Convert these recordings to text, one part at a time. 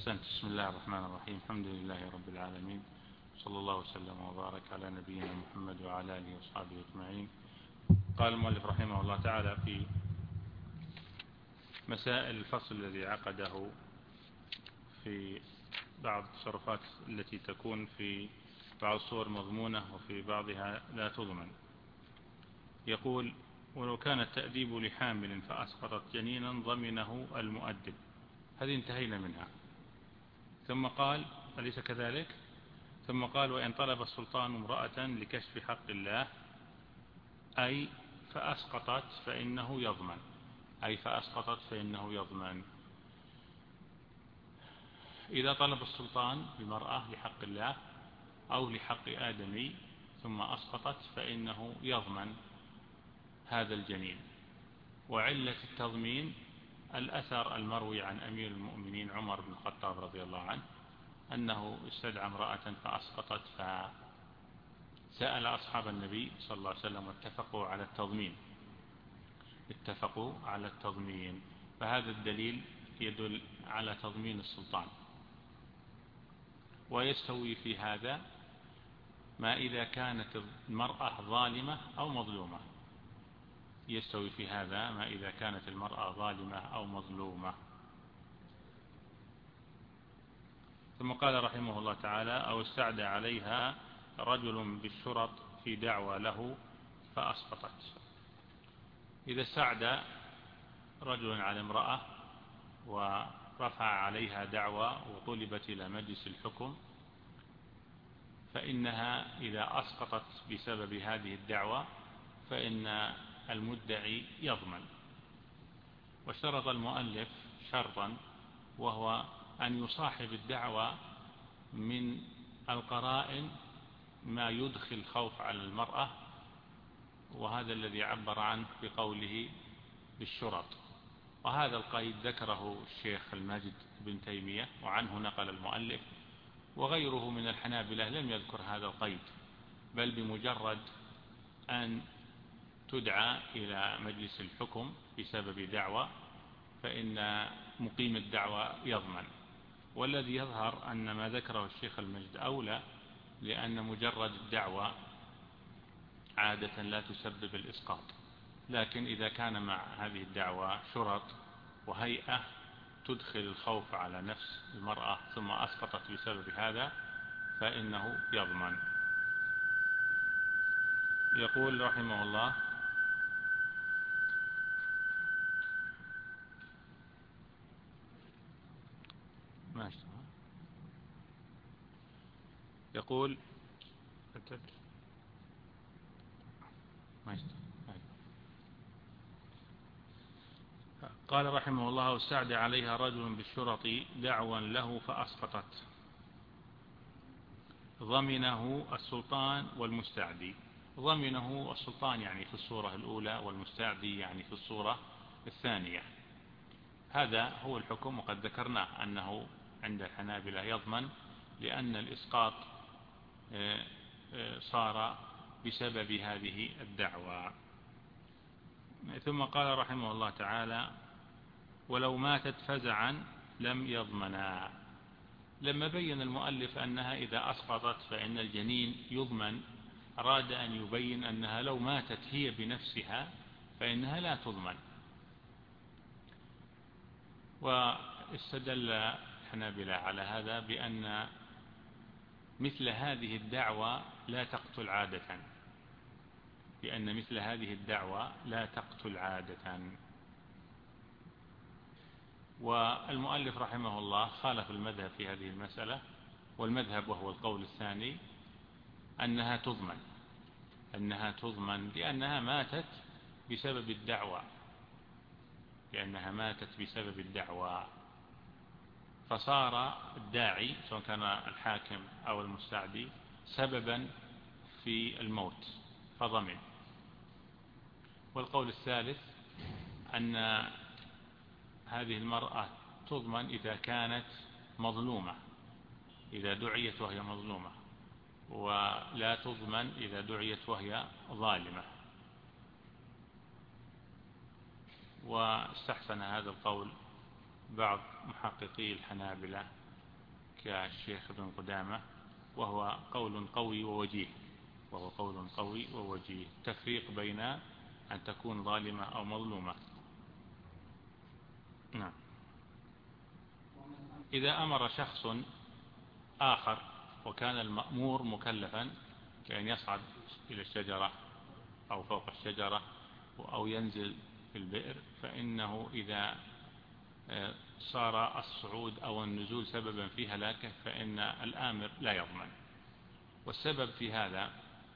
أحسنت. بسم الله الرحمن الرحيم. الحمد لله رب العالمين، صلى الله وسلم وبارك على نبينا محمد وعلى آله وصحبه أجمعين. قال المؤلف رحمه الله تعالى في مسائل الفصل الذي عقده في بعض التصرفات التي تكون في بعض الصور مضمونة وفي بعضها لا تضمن. يقول: ولو كان التأديب لحامل فأسقطت جنينا ضمنه المؤدب. هذه انتهينا منها. ثم قال: أليس كذلك؟ ثم قال: وإن طلب السلطان امرأة لكشف حق الله أي فأسقطت فإنه يضمن. أي فأسقطت فإنه يضمن. إذا طلب السلطان بمرأة لحق الله أو لحق آدمي ثم أسقطت فإنه يضمن هذا الجنين. وعلة التضمين الأثر المروي عن أمير المؤمنين عمر بن الخطاب رضي الله عنه أنه استدعى امرأة فأسقطت، فسأل أصحاب النبي صلى الله عليه وسلم واتفقوا على التضمين. فهذا الدليل يدل على تضمين السلطان. ويستوي في هذا ما إذا كانت المرأة ظالمة أو مظلومة. يستوي في هذا ما إذا كانت المرأة ظالمة أو مظلومة. ثم قال رحمه الله تعالى: أو استعدى عليها رجل بالشرط في دعوى له فأسقطت. إذا استعدى رجل على امرأة ورفع عليها دعوى وطلبت إلى مجلس الحكم، فإنها إذا أسقطت بسبب هذه الدعوى فإن المدعي يضمن. واشترط المؤلف شرطا، وهو أن يصاحب الدعوى من القرائن ما يدخل الخوف على المرأة، وهذا الذي عبر عنه بقوله بالشرط. وهذا القيد ذكره الشيخ الماجد بن تيمية وعنه نقل المؤلف، وغيره من الحنابلة لم يذكر هذا القيد، بل بمجرد أن تدعى إلى مجلس الحكم بسبب دعوى فإن مقيم الدعوى يضمن. والذي يظهر أن ما ذكره الشيخ المجد أولى، لأن مجرد الدعوى عادة لا تسبب الإسقاط، لكن إذا كان مع هذه الدعوى شرط وهيئة تدخل الخوف على نفس المرأة ثم أسقطت بسبب هذا فإنه يضمن. يقول رحمه الله: يقول قال رحمه الله: واستعدى عليها رجل بالشرط دعوا له فأسقطت ضمنه السلطان والمستعدي. ضمنه السلطان يعني في الصورة الأولى، والمستعدي يعني في الصورة الثانية. هذا هو الحكم، وقد ذكرنا أنه عند الحنابلة يضمن، لأن الإسقاط صار بسبب هذه الدعوة. ثم قال رحمه الله تعالى: ولو ماتت فزعا لم يضمنا. لما بين المؤلف أنها إذا أسقطت فإن الجنين يضمن، أراد أن يبين أنها لو ماتت هي بنفسها فإنها لا تضمن. واستدل الحنابلة على هذا بأن مثل هذه الدعوة لا تقتل عادة، والمؤلف رحمه الله خالف المذهب في هذه المسألة، والمذهب وهو القول الثاني أنها تضمن لأنها ماتت بسبب الدعوة، فصار الداعي سواء كان الحاكم أو المستعدي سببا في الموت فضمن. والقول الثالث أن هذه المرأة تضمن إذا كانت مظلومة، إذا دعيت وهي مظلومة، ولا تضمن إذا دعيت وهي ظالمة. واستحسن هذا القول بعض محققي الحنابلة كالشيخ ابن قدامة، وهو قول قوي ووجيه، تفريق بين أن تكون ظالمة أو مظلومة. نعم. إذا أمر شخص آخر وكان المأمور مكلفا كأن يصعد إلى الشجرة أو فوق الشجرة أو ينزل في البئر، فإنه إذا صار الصعود أو النزول سببا في هلاكه فإن الآمر لا يضمن. والسبب في هذا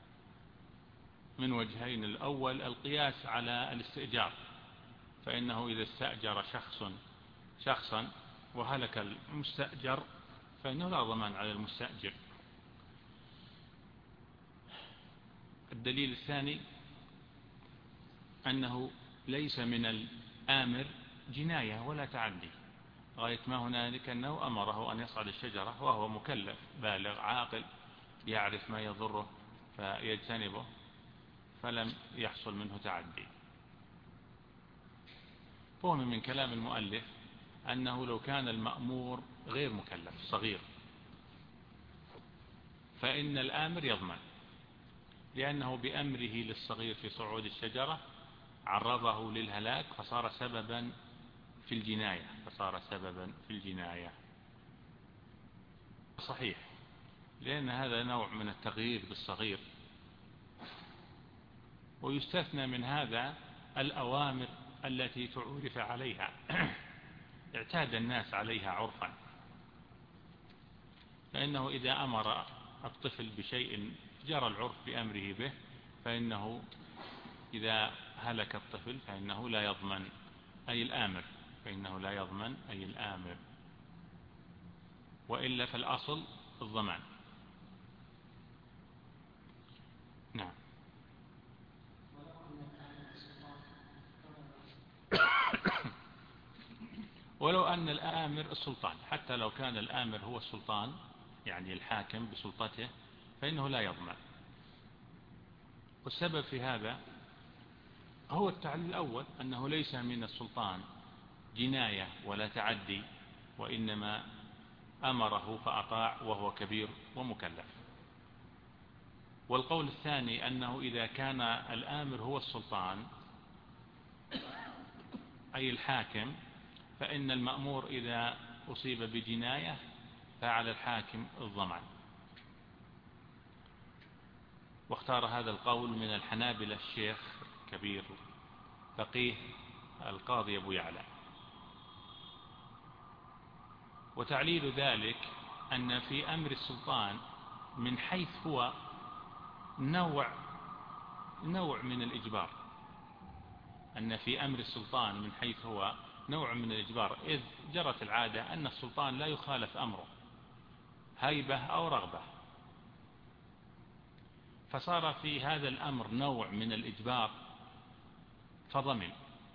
من وجهين: الأول القياس على الاستئجار، فإنه إذا استأجر شخصا وهلك المستأجر فإنه لا ضمان على المستأجر. الدليل الثاني أنه ليس من الآمر جناية ولا تعدي، غاية ما هنالك أنه أمره أن يصعد الشجرة وهو مكلف بالغ عاقل يعرف ما يضره فيجتنبه، فلم يحصل منه تعدي. فهم من كلام المؤلف أنه لو كان المأمور غير مكلف صغير فإن الآمر يضمن، لأنه بأمره للصغير في صعود الشجرة عرضه للهلاك فصار سببا في الجناية. صحيح، لأن هذا نوع من التغيير بالصغير. ويستثنى من هذا الأوامر التي تعرف عليها اعتاد الناس عليها عرفا، فإنه إذا أمر الطفل بشيء جرى العرف بأمره به، فإنه إذا هلك الطفل فإنه لا يضمن أي الآمر، وإلا فالأصل الضمان. نعم. ولو أن الآمر السلطان، حتى لو كان الآمر هو السلطان يعني الحاكم بسلطته فإنه لا يضمن. والسبب في هذا هو التعليل الأول، أنه ليس من السلطان جناية ولا تعدي، وإنما أمره فأطاع وهو كبير ومكلف. والقول الثاني أنه إذا كان الآمر هو السلطان أي الحاكم، فإن المأمور إذا أصيب بجناية فعلى الحاكم الضمان. واختار هذا القول من الحنابلة الشيخ كبير فقيه القاضي أبو يعلى. وتعليل ذلك أن في أمر السلطان من حيث هو نوع من الإجبار، إذ جرت العادة أن السلطان لا يخالف أمره هيبة أو رغبة، فصار في هذا الأمر نوع من الإجبار فضمن.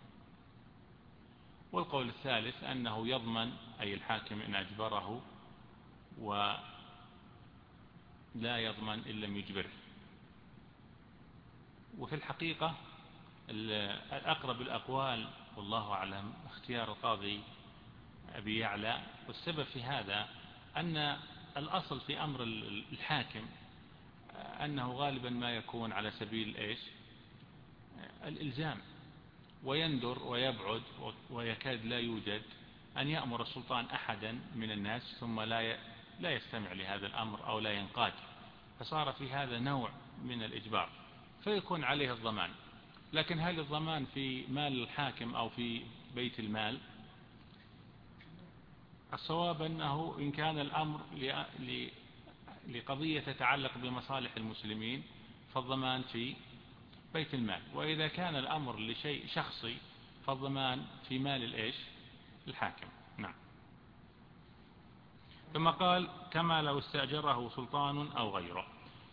والقول الثالث أنه يضمن أي الحاكم إن أجبره، ولا يضمن إن لم يجبره. وفي الحقيقة الأقرب الأقوال والله أعلم اختيار القاضي أبي يعلى. والسبب في هذا أن الأصل في أمر الحاكم أنه غالبا ما يكون على سبيل الإلزام، ويندر ويبعد ويكاد لا يوجد أن يأمر السلطان أحدا من الناس ثم لا يستمع لهذا الأمر أو لا ينقاد، فصار في هذا نوع من الإجبار فيكون عليه الضمان. لكن هل الضمان في مال الحاكم أو في بيت المال؟ الصواب أنه إن كان الأمر لقضية تتعلق بمصالح المسلمين فالضمان في بيت المال، وإذا كان الأمر لشيء شخصي فالضمان في مال الحاكم. نعم. ثم قال: كما لو استأجره سلطان أو غيره.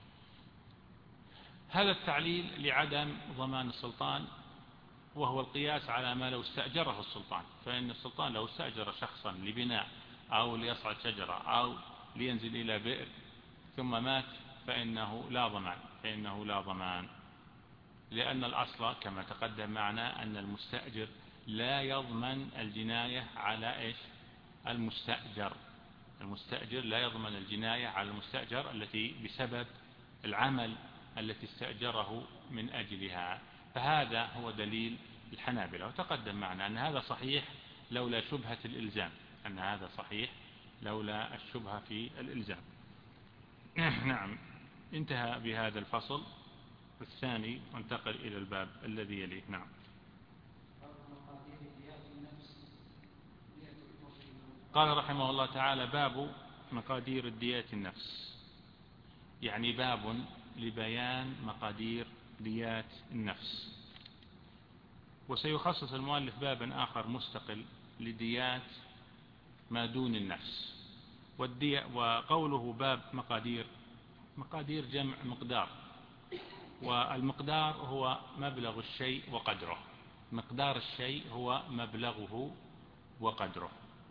هذا التعليل لعدم ضمان السلطان، وهو القياس على ما لو استأجره السلطان، فإن السلطان لو استأجر شخصا لبناء أو ليصعد شجرة أو لينزل إلى بئر ثم مات فإنه لا ضمان، لأن الأصل كما تقدم معنا أن المستأجر لا يضمن الجناية على المستأجر. المستأجر لا يضمن الجناية على المستأجر التي بسبب العمل التي استأجره من أجلها. فهذا هو دليل الحنابلة، وتقدم معنا أن هذا صحيح لولا شبهة الإلزام، أن هذا صحيح لولا الشبهة في الإلزام. نعم، انتهى بهذا الفصل الثاني وانتقل إلى الباب الذي يليه. نعم. قال رحمه الله تعالى: باب مقادير الديات النفس، يعني باب لبيان مقادير ديات النفس. وسيخصص المؤلف بابا آخر مستقل لديات ما دون النفس. وقوله باب مقادير جمع مقدار، والمقدار هو مبلغ الشيء وقدره. مقدار الشيء هو مبلغه وقدره.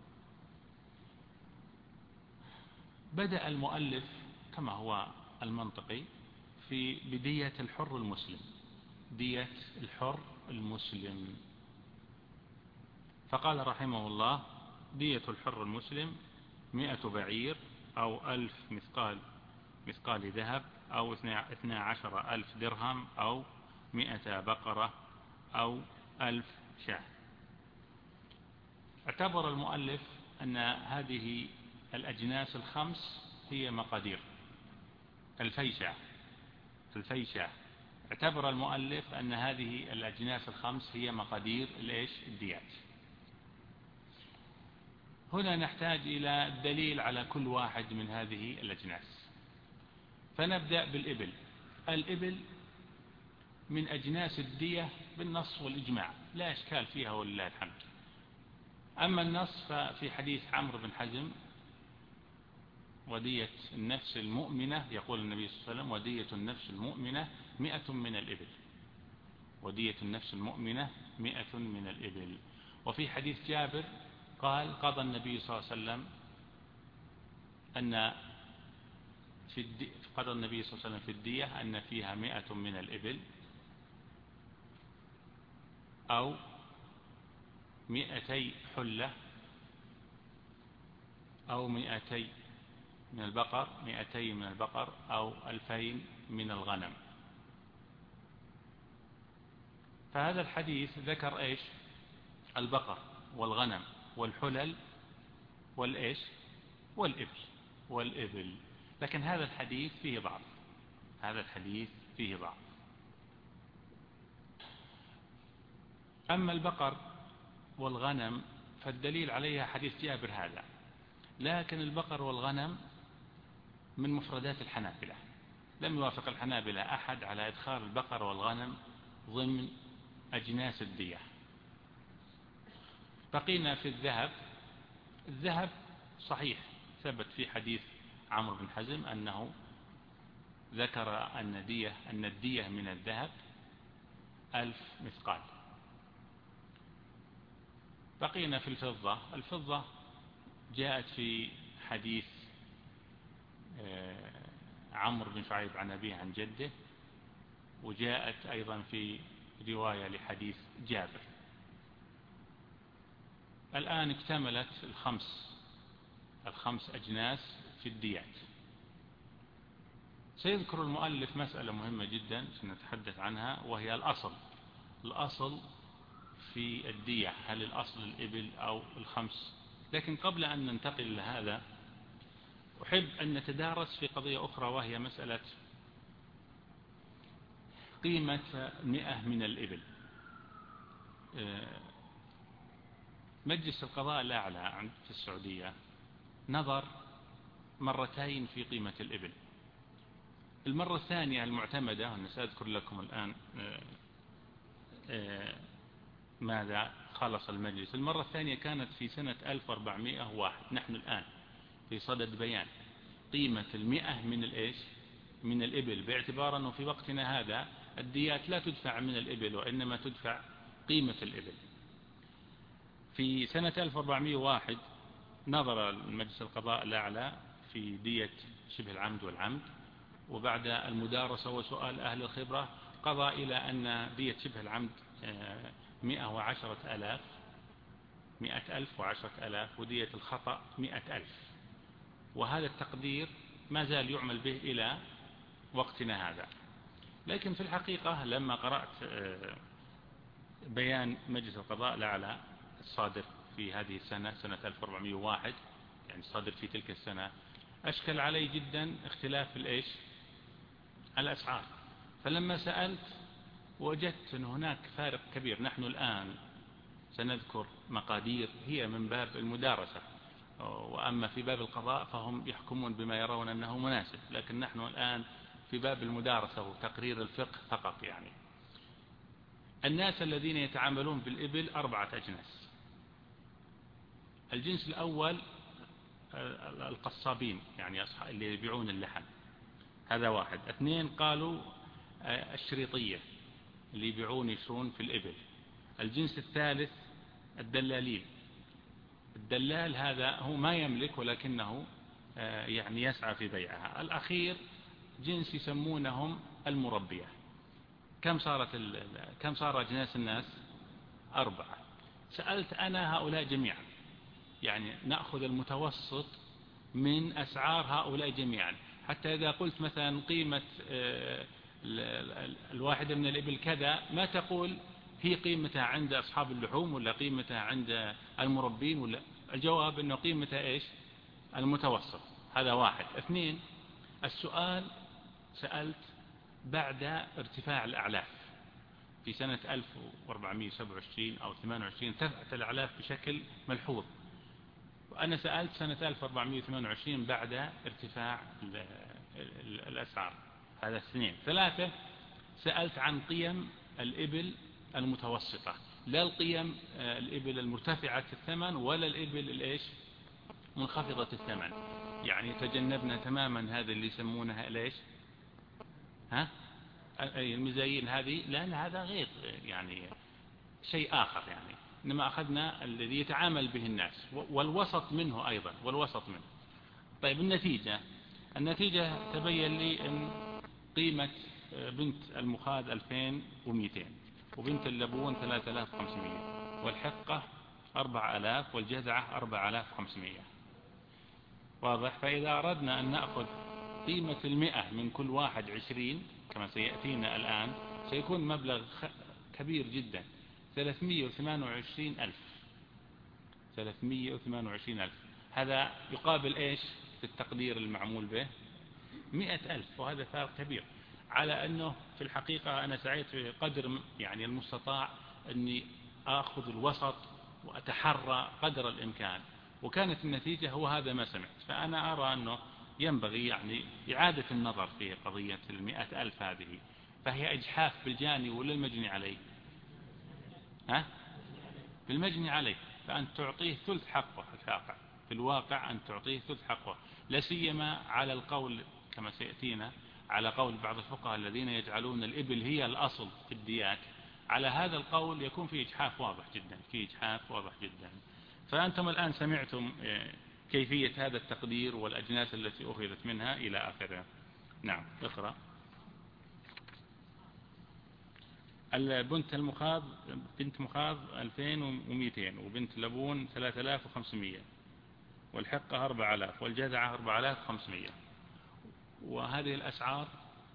بدأ المؤلف كما هو المنطقي بدية الحر المسلم، دية الحر المسلم. فقال رحمه الله: دية الحر المسلم 100 بعير أو 1000 مثقال ذهب أو 12,000 درهم أو 100 بقرة أو 1000 شاة. اعتبر المؤلف أن هذه الأجناس الخمس هي مقادير. 2000 شاة. اعتبر المؤلف أن هذه الأجناس الخمس هي مقادير الديات. هنا نحتاج إلى الدليل على كل واحد من هذه الأجناس. فنبدأ بالإبل. الإبل من أجناس الدية بالنص والإجماع، لا إشكال فيها ولله الحمد. أما النص ففي حديث عمرو بن حزم: ودية النفس المؤمنة، يقول النبي صلى الله عليه وسلم: ودية النفس المؤمنة 100 من الإبل. ودية النفس المؤمنة 100 من الإبل. وفي حديث جابر قال: قضى النبي صلى الله عليه وسلم في الدية أن فيها 100 من الإبل أو 200 حلة أو 200 من البقر، 200 من البقر أو 2000 من الغنم. فهذا الحديث ذكر البقر والغنم والحلل والإبل. لكن هذا الحديث فيه ضعف. أما البقر والغنم فالدليل عليها حديث جابر هذا. لكن البقر والغنم من مفردات الحنابلة، لم يوافق الحنابلة أحد على إدخال البقر والغنم ضمن أجناس الدية. بقينا في الذهب صحيح ثبت في حديث عمرو بن حزم أنه ذكر أن الدية من الذهب 1000 مثقال. بقينا في الفضة جاءت في حديث عمرو بن شعيب عن أبيه عن جده، وجاءت أيضا في رواية لحديث جابر. الآن اكتملت الخمس أجناس في الديات. سيذكر المؤلف مسألة مهمة جدا سنتحدث عنها، وهي الأصل في الدية، هل الأصل الإبل أو الخمس؟ لكن قبل أن ننتقل إلى هذا أحب أن نتدارس في قضية أخرى، وهي مسألة قيمة 100 من الإبل. مجلس القضاء الأعلى في السعودية نظر مرتين في قيمة الإبل. المرة الثانية المعتمدة، وأنا سأذكر لكم الآن ماذا خلص المجلس. المرة الثانية كانت في سنة 1401. نحن الآن في صدد بيان قيمة 100 من الإبل، باعتبار أنه في وقتنا هذا الديات لا تدفع من الإبل وإنما تدفع قيمة الإبل. في سنة 1401 نظر المجلس القضاء الأعلى في دية شبه العمد والعمد، وبعد المدارسة وسؤال أهل الخبرة قضى إلى أن دية شبه العمد 110,000 ودية الخطأ 100,000. وهذا التقدير ما زال يعمل به إلى وقتنا هذا. لكن في الحقيقة لما قرأت بيان مجلس القضاء الأعلى الصادر في هذه السنة، سنة 1401، يعني الصادر في تلك السنة، أشكل علي جدا اختلاف الأسعار. فلما سألت وجدت أن هناك فارق كبير. نحن الآن سنذكر مقادير هي من باب المدارسة، وأما في باب القضاء فهم يحكمون بما يرون أنه مناسب، لكن نحن الآن في باب المدارسة وتقرير الفقه فقط. يعني الناس الذين يتعاملون بالإبل 4 أجناس. الجنس الأول القصابين، يعني اللي يبيعون اللحم، هذا واحد. 2 قالوا الشريطية اللي يبيعون يشرون في الإبل. الجنس الثالث الدلالين. الدلال هذا هو ما يملك ولكنه يعني يسعى في بيعها. الأخير جنس يسمونهم المربية. كم صار أجناس الناس؟ 4. سألت أنا هؤلاء جميعا، يعني نأخذ المتوسط من أسعار هؤلاء جميعا، حتى إذا قلت مثلا قيمة الواحدة من الإبل كذا، ما تقول هي قيمتها عند أصحاب اللحوم ولا قيمتها عند المربين، ولا الجواب أنه قيمتها إيش؟ المتوسط. هذا واحد. 2 السؤال سألت بعد ارتفاع الأعلاف في سنة 1427 أو 28 ارتفعت الأعلاف بشكل ملحوظ، وأنا سألت سنة 1428 بعد ارتفاع الأسعار. هذا 2. 3 سألت عن قيم الإبل المتوسطة، لا القيم الإبل المرتفعة الثمن ولا الإبل منخفضة الثمن. يعني تجنبنا تماما هذا اللي يسمونها المزايين هذه، لأن هذا غير يعني شيء آخر. يعني إنما أخذنا الذي يتعامل به الناس والوسط منه أيضا، والوسط منه. طيب النتيجة تبين لي أن قيمة بنت المخاذ 2200، وبنت اللبون 3500، والحقة 4000، والجذعة 4500. واضح؟ فإذا أردنا أن نأخذ قيمة 100 من كل واحد 20 كما سيأتينا الآن، سيكون مبلغ كبير جدا، 328,000. 328,000 هذا يقابل إيش في التقدير المعمول به؟ 100,000. وهذا فارق كبير. على أنه في الحقيقة أنا سعيت في قدر يعني المستطاع أني أخذ الوسط وأتحرى قدر الإمكان، وكانت النتيجة هو هذا ما سمعت. فأنا أرى أنه ينبغي يعني إعادة النظر في قضية 100,000 هذه، فهي إجحاف بالجاني ولا المجني عليه؟ بالمجني عليه. فأن تعطيه ثلث حقه في الواقع أن تعطيه ثلث حقه، لا سيما على القول كما سيأتينا، على قول بعض الفقهاء الذين يجعلون الإبل هي الأصل في الديات. على هذا القول يكون في إجحاف واضح جدا. فأنتم الآن سمعتم كيفية هذا التقدير والأجناس التي أخذت منها إلى آخره. نعم، اقرأ. بنت مخاض 2200، وبنت لبون 3500، والحقة 4000، والجذعة 4500. وهذه الأسعار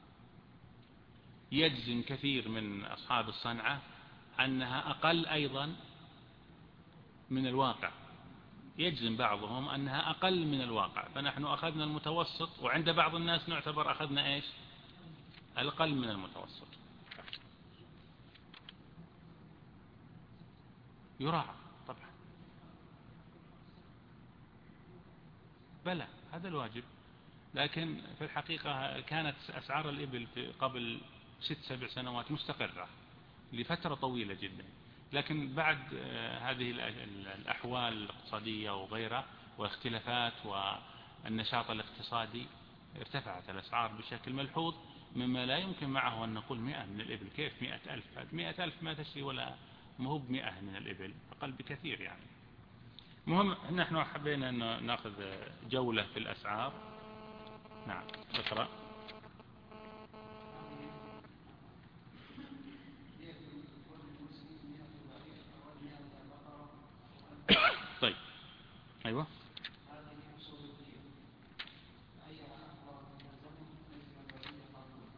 يجزم كثير من أصحاب الصنعة أنها أقل أيضا من الواقع، يجزم بعضهم أنها أقل من الواقع. فنحن أخذنا المتوسط، وعند بعض الناس نعتبر أخذنا إيش؟ الأقل من المتوسط. يراعى طبعا، بلى هذا الواجب. لكن في الحقيقة كانت أسعار الإبل في قبل 6-7 سنوات مستقرة لفترة طويلة جدا، لكن بعد هذه الأحوال الاقتصادية وغيرها واختلافات والنشاط الاقتصادي ارتفعت الأسعار بشكل ملحوظ، مما لا يمكن معه أن نقول 100 من الإبل. كيف 100,000؟ 100,000 ما تشري ولا مهوب 100 من الإبل، أقل بكثير يعني. مهم نحن حبينا أن نأخذ جولة في الأسعار. نعم، اقرأ. طيب، أيوة.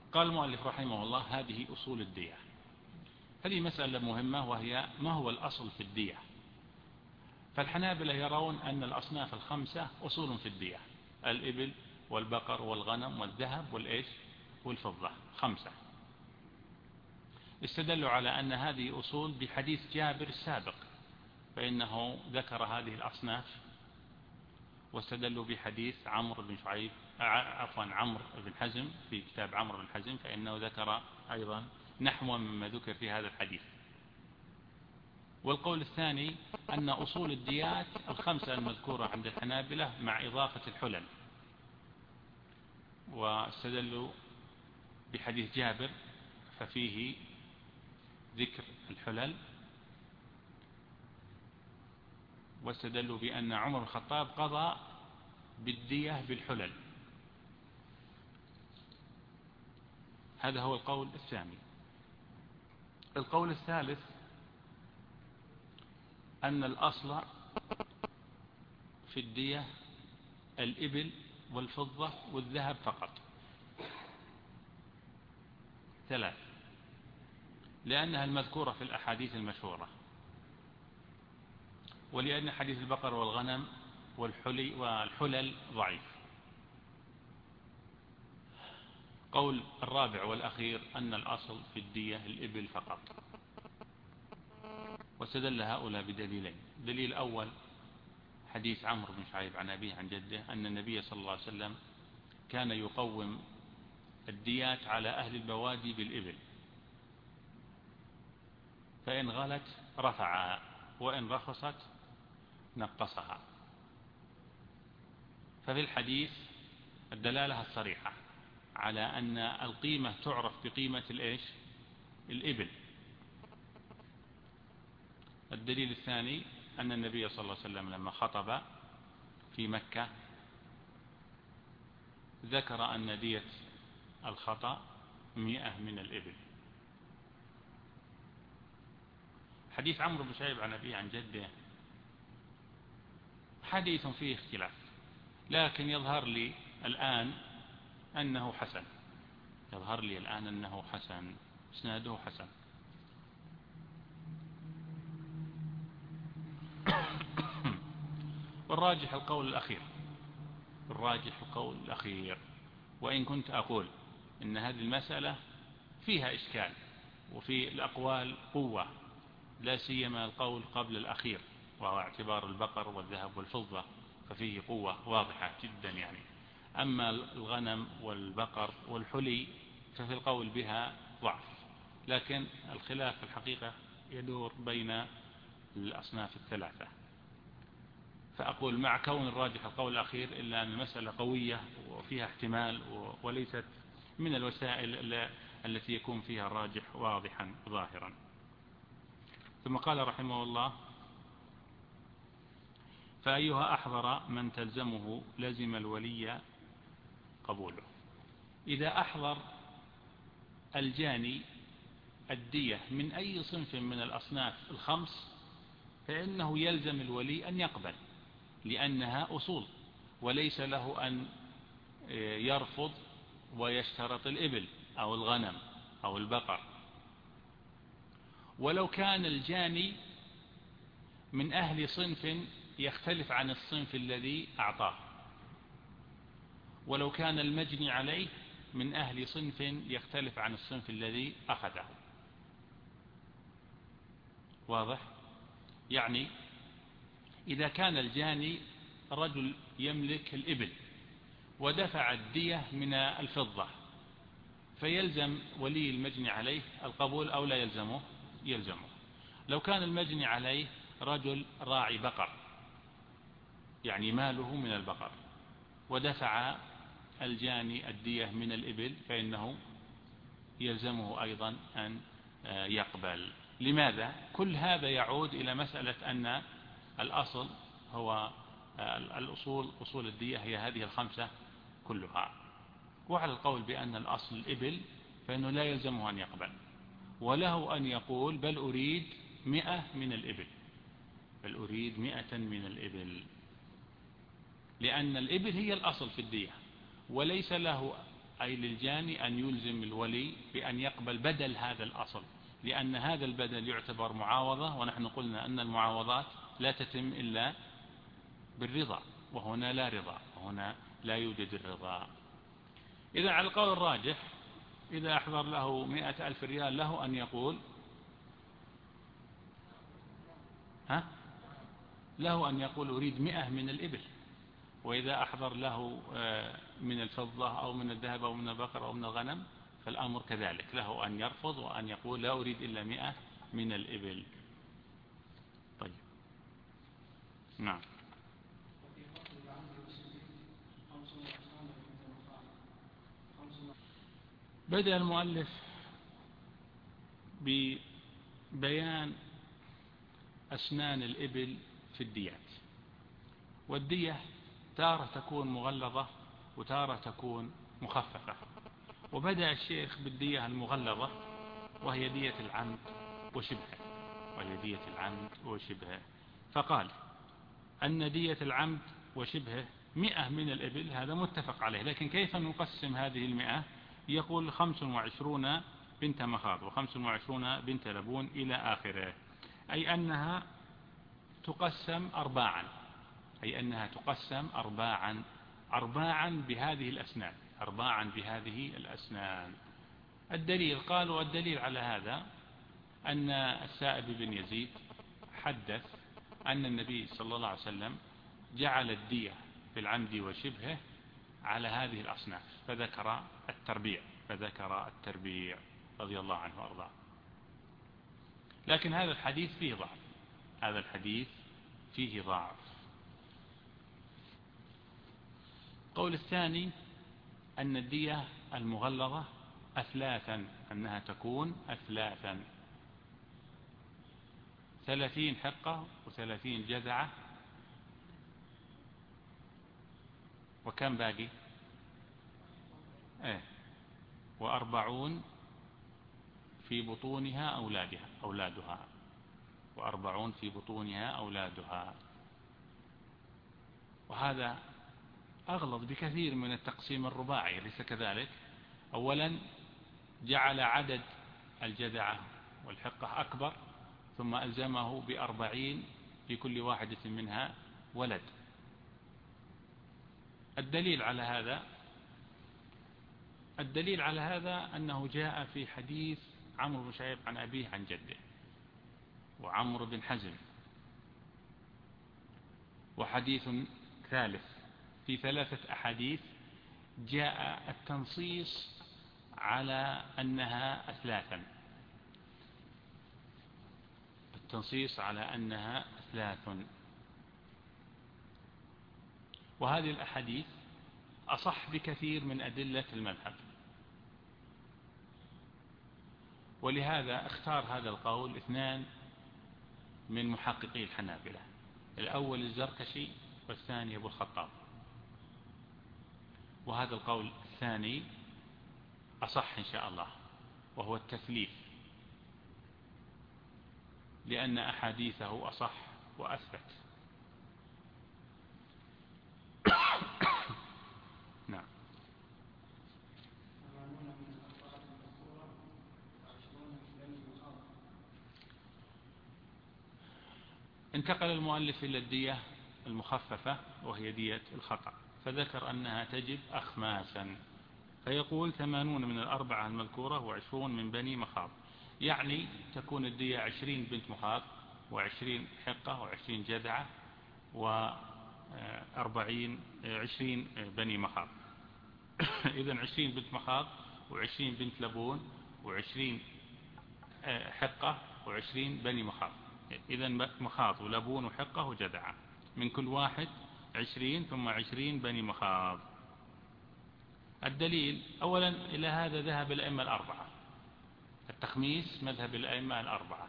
قال المؤلف رحمه الله: هذه أصول الدية. هذه مسألة مهمة، وهي ما هو الأصل في الدية. فالحنابلة يرون أن الأصناف الخمسة أصول في الدية: الإبل والبقر والغنم والذهب والفضة، خمسة. استدلوا على أن هذه أصول بحديث جابر السابق، فإنه ذكر هذه الأصناف. واستدلوا بحديث عمرو بن حزم في كتاب عمرو بن حزم، فإنه ذكر أيضا نحو مما ذكر في هذا الحديث. والقول الثاني أن أصول الديات الخمسة المذكورة عند الحنابلة مع إضافة الحلل. واستدلوا بحديث جابر ففيه ذكر الحلل. واستدلوا بأن عمر بن الخطاب قضى بالدية بالحلل. هذا هو القول الثاني. القول الثالث أن الأصل في الدية الإبل والفضة والذهب فقط، ثلاث، لأنها المذكورة في الأحاديث المشهورة، ولأن حديث البقر والغنم والحلل ضعيف. قول الرابع والأخير أن الأصل في الدية الإبل فقط. واستدل هؤلاء بدليلين: دليل أول حديث عمرو بن شعيب عن أبيه عن جده أن النبي صلى الله عليه وسلم كان يقوم الديات على أهل البوادي بالإبل، فإن غلت رفعها وإن رخصت نقصها. ففي الحديث الدلالة الصريحة على أن القيمة تعرف بقيمة الإبل. الدليل الثاني أن النبي صلى الله عليه وسلم لما خطب في مكة ذكر أن دية الخطأ 100 من الإبل. حديث عمرو بن شعيب عن أبيه عن جده حديث فيه اختلاف، لكن يظهر لي الآن أنه حسن، إسناده حسن. والراجح القول الأخير. وإن كنت أقول إن هذه المسألة فيها إشكال وفي الأقوال قوة، لا سيما القول قبل الأخير وهو اعتبار البقر والذهب والفضة، ففيه قوة واضحة جدا يعني. أما الغنم والبقر والحلي ففي القول بها ضعف، لكن الخلاف في الحقيقة يدور بين الأصناف الثلاثة. فأقول مع كون الراجح القول الأخير، إلا أن المسألة قوية وفيها احتمال، وليست من الوسائل التي يكون فيها الراجح واضحا ظاهرا. ثم قال رحمه الله: فأيها أحضر من تلزمه لزم الولي قبوله. إذا أحضر الجاني الدية من أي صنف من الأصناف الخمس فإنه يلزم الولي أن يقبل، لأنها أصول، وليس له أن يرفض ويشترط الإبل أو الغنم أو البقر. ولو كان الجاني من أهل صنف يختلف عن الصنف الذي أعطاه، ولو كان المجني عليه من أهل صنف يختلف عن الصنف الذي أخذه. واضح؟ يعني إذا كان الجاني رجل يملك الإبل ودفع الدية من الفضة، فيلزم ولي المجني عليه القبول أو لا يلزمه؟ يلزمه. لو كان المجني عليه رجل راعي بقر، يعني ماله من البقر، ودفع الجاني الدية من الإبل، فإنه يلزمه أيضا أن يقبل. لماذا؟ كل هذا يعود إلى مسألة أن الأصل هو أصول الدية هي هذه الخمسة كلها. وعلى القول بأن الأصل الإبل فإنه لا يلزمه أن يقبل، وله أن يقول بل أريد 100 من الإبل، لأن الإبل هي الأصل في الدية، وليس له أي للجاني أن يلزم الولي بأن يقبل بدل هذا الأصل، لأن هذا البدل يعتبر معاوضة، ونحن قلنا أن المعاوضات لا تتم إلا بالرضا، وهنا لا رضا، وهنا لا يوجد الرضا. إذا على القول الراجح إذا أحضر له 100,000 ريال له أن يقول له أن يقول أريد 100 من الإبل. وإذا أحضر له من الفضة أو من الذهب أو من البقر أو من الغنم فالأمر كذلك، له أن يرفض وأن يقول لا أريد إلا 100 من الإبل. طيب نعم. بدأ المؤلف ببيان أسنان الإبل في الديات، والدية تارة تكون مغلظة وتارة تكون مخففة. وبدأ الشيخ بالدية المغلظة وهي دية العمد وشبهه، فقال أن دية العمد وشبهه 100 من الإبل، هذا متفق عليه، لكن كيف نقسم هذه 100؟ يقول 25 بنت مخاض و25 بنت لبون إلى آخره، أي أنها تقسم أرباعا بهذه الأسنان. الدليل قالوا الدليل على هذا أن السائب بن يزيد حدث أن النبي صلى الله عليه وسلم جعل الدية في العمد وشبهه على هذه الأصناف، فذكر التربيع رضي الله عنه وأرضاه. لكن هذا الحديث فيه ضعف. القول الثاني أن الدية المغلظة أثلاثا، أنها تكون أثلاثا 30 حقة و30 جذعة، وكم باقي؟ 40 في بطونها أولادها. وهذا أغلظ بكثير من التقسيم الرباعي، أليس كذلك؟ أولا جعل عدد الجذعة والحقة أكبر، ثم ألزمه ب40 في كل واحدة منها ولد. الدليل على هذا أنه جاء في حديث عمرو بن شعيب عن أبيه عن جده، وعمرو بن حزم، وحديث ثالث، في 3 أحاديث جاء التنصيص على أنها أثلاثا، وهذه الأحاديث أصح بكثير من أدلة المذهب، ولهذا اختار هذا القول 2 من محققي الحنابلة، الأول الزركشي والثاني أبو الخطاب. وهذا القول الثاني أصح إن شاء الله، وهو التثليث، لأن أحاديثه أصح وأثبت. نعم. انتقل المؤلف إلى الدية المخففة وهي دية الخطأ، فذكر أنها تجب أخماسا، فيقول 80 من الأربعة المذكورة و20 من بني مخاض، يعني تكون الدية 20 بنت مخاض و20 حقة و20 جذعة و20 بني مخاض. إذن 20 بنت مخاض و20 بنت لبون و20 حقة و20 بني مخاض. إذن مخاض ولبون وحقة وجذعة، من كل واحد 20 ثم 20 بني مخاض. الدليل أولا إلى هذا ذهب الأئمة الأربعة، التخميس مذهب الأئمة الأربعة،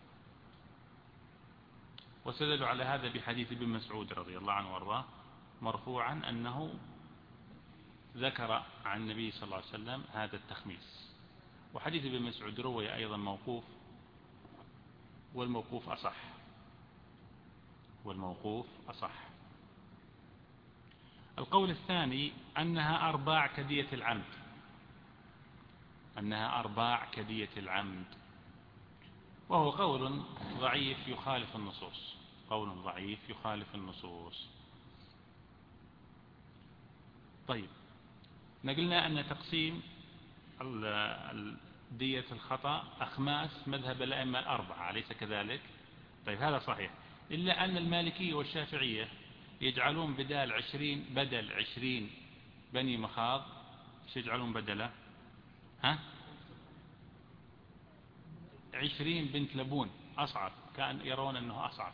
واستدلوا على هذا بحديث ابن مسعود رضي الله عنه وارضاه مرفوعا أنه ذكر عن النبي صلى الله عليه وسلم هذا التخميس. وحديث ابن مسعود روي أيضا موقوف، والموقوف أصح. القول الثاني أنها أرباع كدية العمد، أنها أرباع كدية العمد، وهو قول ضعيف يخالف النصوص، قول ضعيف يخالف النصوص. طيب، نقلنا أن تقسيم دية الخطأ أخماس مذهب الأئمة الأربعة، أليس كذلك؟ طيب، هذا صحيح، إلا أن المالكية والشافعية يجعلون بدل 20 بني مخاض، ايش يجعلون بدله؟ 20 بنت لبون، أصعب، كان يرون أنه أصعب.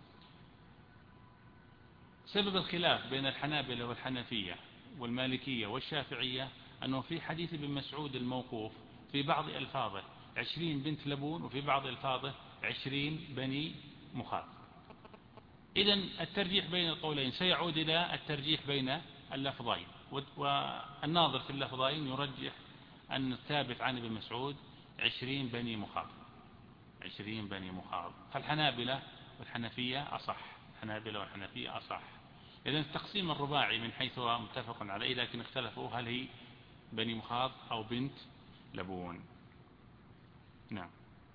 سبب الخلاف بين الحنابلة والحنفية والمالكية والشافعية أنه في حديث ابن مسعود الموقوف في بعض ألفاظه 20 بنت لبون، وفي بعض ألفاظه 20 بني مخاض. إذن الترجيح بين القولين سيعود إلى الترجيح بين اللفظين، والناظر في اللفظين يرجح أن الثابت عن ابن مسعود 20 بني مخاض، 20 بني مخاض. فالحنابلة والحنفية أصح، الحنابلة والحنفية أصح. إذن التقسيم الرباعي من حيث هو متفق عليه، لكن اختلفوا هل هي بني مخاض أو بنت لبون. نعم.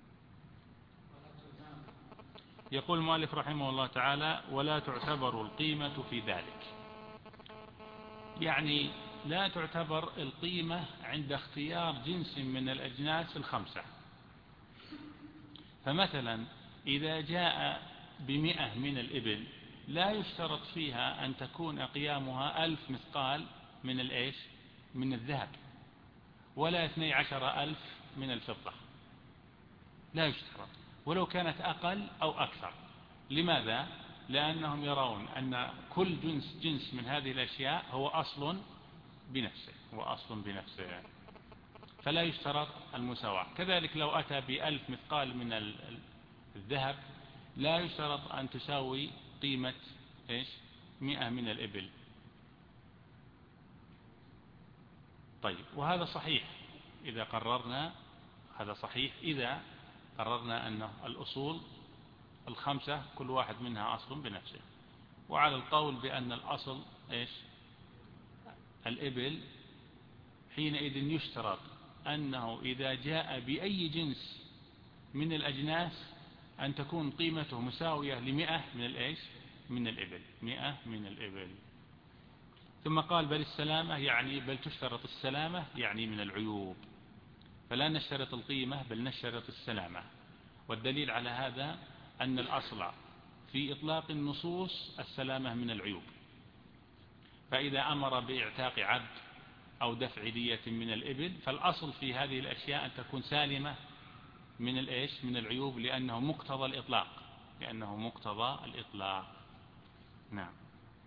يقول المؤلف رحمه الله تعالى: ولا تعتبر القيمة في ذلك، يعني لا تعتبر القيمة عند اختيار جنس من الأجناس الخمسة. فمثلا إذا جاء ب100 من الإبل لا يشترط فيها أن تكون قيامها 1000 مثقال من الإيش؟ من الذهب، ولا 12,000 من الفضة، لا يشترط، ولو كانت أقل أو أكثر. لماذا؟ لأنهم يرون أن كل جنس من هذه الأشياء هو أصل بنفسه، فلا يشترط المساواة. كذلك لو أتى ب1000 مثقال من الذهب لا يشترط أن تساوي قيمة 100 من الإبل. طيب، وهذا صحيح إذا قررنا، هذا صحيح إذا قررنا أن الأصول الخمسة كل واحد منها أصل بنفسه. وعلى القول بأن الأصل الإبل، حينئذ يشترط أنه إذا جاء بأي جنس من الأجناس أن تكون قيمته مساوية ل100 من الإبل، 100 من الإبل. ثم قال: بل السلامة، يعني بل تشترط السلامة يعني من العيوب، فلا نشترط القيمة بل نشترط السلامة. والدليل على هذا أن الأصل في إطلاق النصوص السلامة من العيوب، فإذا أمر بإعتاق عبد أو دفع دية من الإبل فالأصل في هذه الأشياء أن تكون سالمة من من العيوب، لأنه مقتضى الإطلاق. نعم.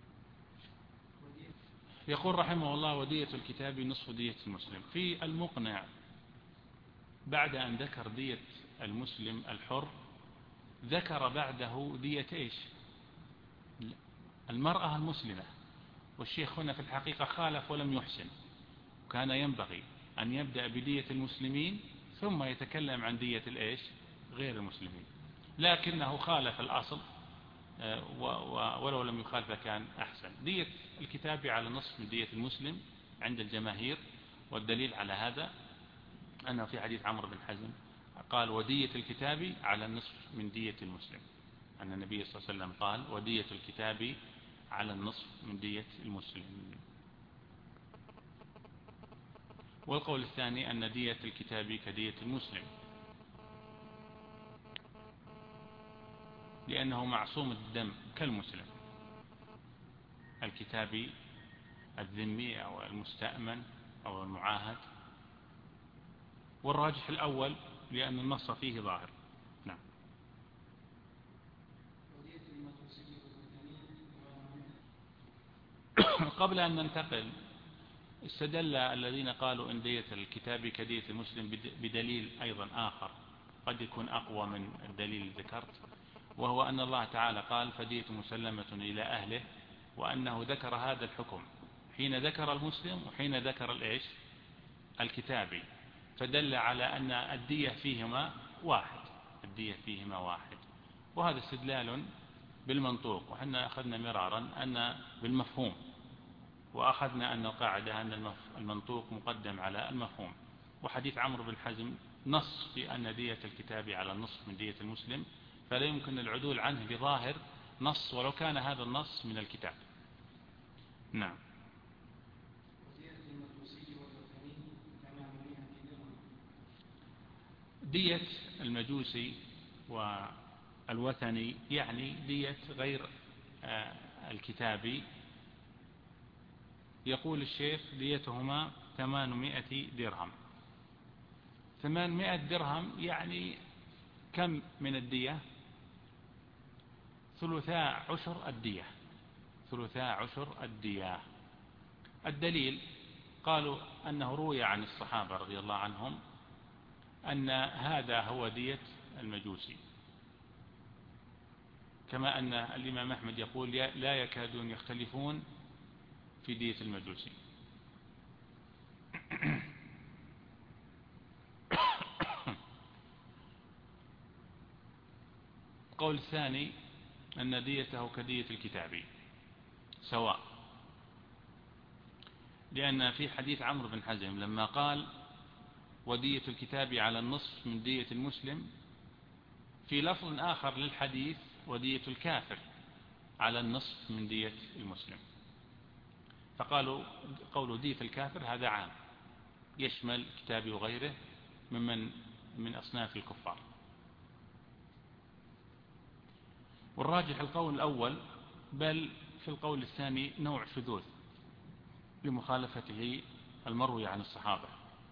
يقول رحمه الله: ودية الكتاب نصف دية المسلم. في المقنع بعد أن ذكر دية المسلم الحر ذكر بعده دية المرأة المسلمة. والشيخ هنا في الحقيقة خالف ولم يحسن، وكان ينبغي أن يبدأ بدية المسلمين ثم يتكلم عن دية غير المسلمين، لكنه خالف الأصل، ولو لم يخالف كان أحسن. دية الكتاب على نصف من دية المسلم عند الجماهير، والدليل على هذا أنه في حديث عمرو بن حزم قال: ودية الكتاب على النصف من دية المسلم، أن النبي صلى الله عليه وسلم قال: ودية الكتاب على النصف من دية المسلم. والقول الثاني أن دية الكتاب كدية المسلم، لأنه معصوم الدم كالمسلم، الكتابي الذمي أو المستأمن أو المعاهد. والراجح الأول لأن النص فيه ظاهر. نعم. قبل أن ننتقل، استدل الذين قالوا إن دية الكتاب كدية المسلم بدليل أيضا آخر قد يكون أقوى من الدليل الذي ذكرت، وهو أن الله تعالى قال: فدية مسلمة إلى أهله، وأنه ذكر هذا الحكم حين ذكر المسلم وحين ذكر الكتابي، فدل على أن الدية فيهما واحد. وهذا استدلال بالمنطوق، وحنا أخذنا مرارا أن بالمفهوم، وأخذنا أن القاعدة أن المنطوق مقدم على المفهوم. وحديث عمرو بن حزم نص في أن دية الكتاب على النصف من دية المسلم، فلا يمكن العدول عنه بظاهر نص ولو كان هذا النص من الكتاب. نعم. دية المجوسي والوثني يعني دية غير الكتابي، يقول الشيخ ديتهما 800 درهم. 800 درهم يعني كم من الدية؟ 3/10 الدية. 3/10 الدية. الدليل قالوا أنه روي عن الصحابة رضي الله عنهم أن هذا هو دية المجوسي، كما أن الإمام أحمد يقول لا يكادون يختلفون في دية المجوسي. القول الثاني أن ديته كدية الكتابي سواء، لأن في حديث عمرو بن حزم لما قال ودية الكتاب على النصف من دية المسلم، في لفظ آخر للحديث ودية الكافر على النصف من دية المسلم، فقالوا قول دية الكافر هذا عام يشمل كتابي وغيره من أصناف الكفار. والراجح القول الأول، بل في القول الثاني نوع شذوذ لمخالفته المروي عن الصحابة.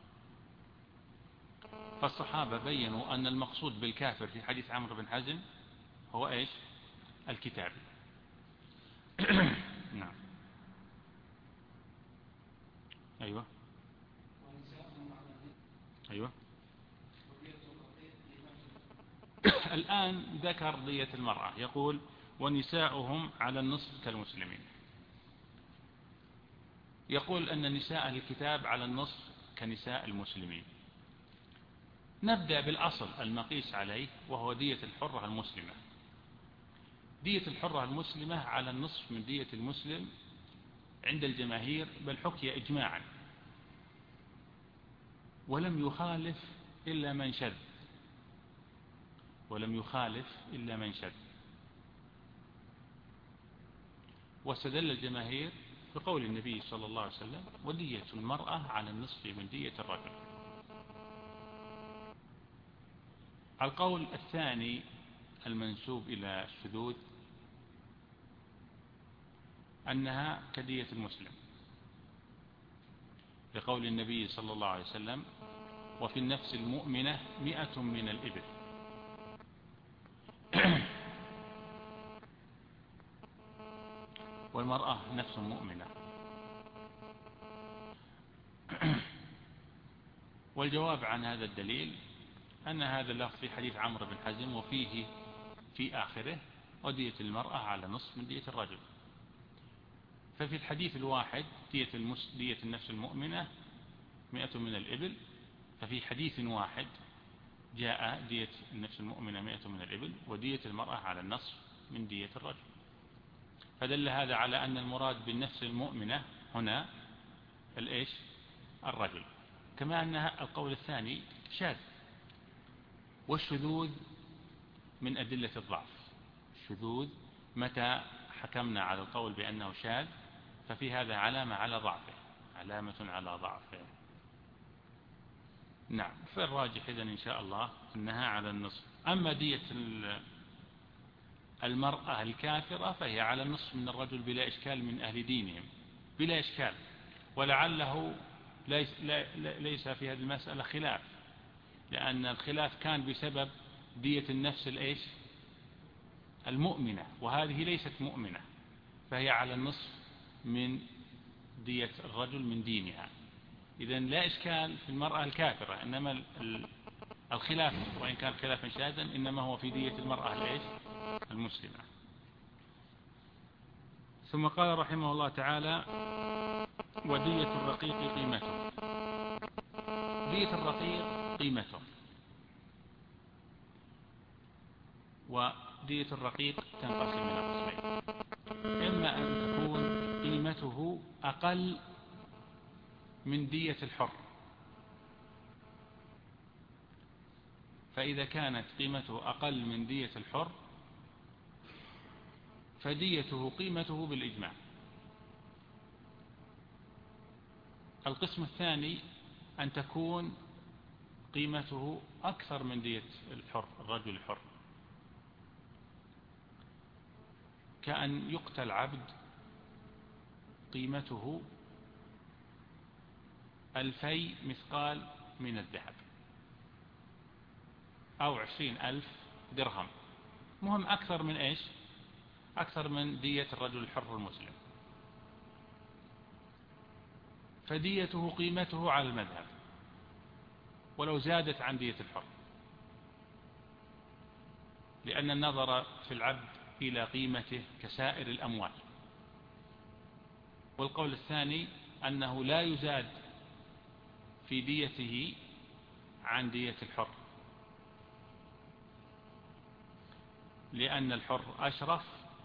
فالصحابة بيّنوا أن المقصود بالكافر في حديث عمرو بن حزم هو إيش؟ الكتاب. نعم. أيوة. أيوة. الآن ذكر دية المرأة، يقول ونساؤهم على النصف كالمسلمين. يقول أن نساء الكتاب على النصف كنساء المسلمين. نبدأ بالأصل المقيس عليه وهو دية الحرة المسلمة. دية الحرة المسلمة على النصف من دية المسلم عند الجماهير، بل حكي إجماعا، ولم يخالف إلا من شذ. ولم يخالف إلا من شذ. واستدل الجماهير بقول النبي صلى الله عليه وسلم ودية المرأة على النصف من دية الرجل. القول الثاني المنسوب إلى الشذوذ أنها كدية المسلم، لقول النبي صلى الله عليه وسلم وفي النفس المؤمنة 100 من الإبل. والمرأة نفس مؤمنة. والجواب عن هذا الدليل أن هذا اللفظ في حديث عمرو بن حزم وفيه في آخره ودية المرأة على نصف من دية الرجل. ففي الحديث الواحد دية النفس المؤمنة 100 من الإبل، ففي حديث واحد جاء دية النفس المؤمنة 100 من الإبل ودية المرأة على النصف من دية الرجل. فدل هذا على أن المراد بالنفس المؤمنة هنا الإيش؟ الرجل، كما أن القول الثاني شاذ. والشذوذ من أدلة الضعف. الشذوذ متى حكمنا على القول بأنه شاذ ففي هذا علامة على ضعفه، علامة على ضعفه. نعم. فالراجح إذن إن شاء الله أنها على النصف. أما دية المرأة الكافرة فهي على النصف من الرجل بلا إشكال من أهل دينهم، بلا إشكال. ولعله ليس في هذه المسألة خلاف، لأن الخلاف كان بسبب دية النفس الإيش؟ المؤمنة، وهذه ليست مؤمنة، فهي على النصف من دية الرجل من دينها. إذن لا إشكال في المرأة الكافرة، إنما الخلاف وإن كان خلافا شاذا إنما هو في دية المرأة الإيش؟ المسلمة. ثم قال رحمه الله تعالى ودية الرقيق قيمته. دية الرقيق قيمته. ودية الرقيق تنقسم من قسمين: إما أن تكون قيمته أقل من دية الحر، فإذا كانت قيمته أقل من دية الحر فديته قيمته بالإجماع. القسم الثاني أن تكون قيمته أكثر من دية الحر، الرجل الحر، كأن يقتل عبد قيمته 2000 مثقال من الذهب أو 20,000 درهم، مهم أكثر من إيش؟ أكثر من دية الرجل الحر المسلم، فديته قيمته على المذهب ولو زادت عن دية الحر، لأن النظر في العبد إلى قيمته كسائر الأموال. والقول الثاني أنه لا يزاد في ديته عن دية الحر، لأن الحر أشرف،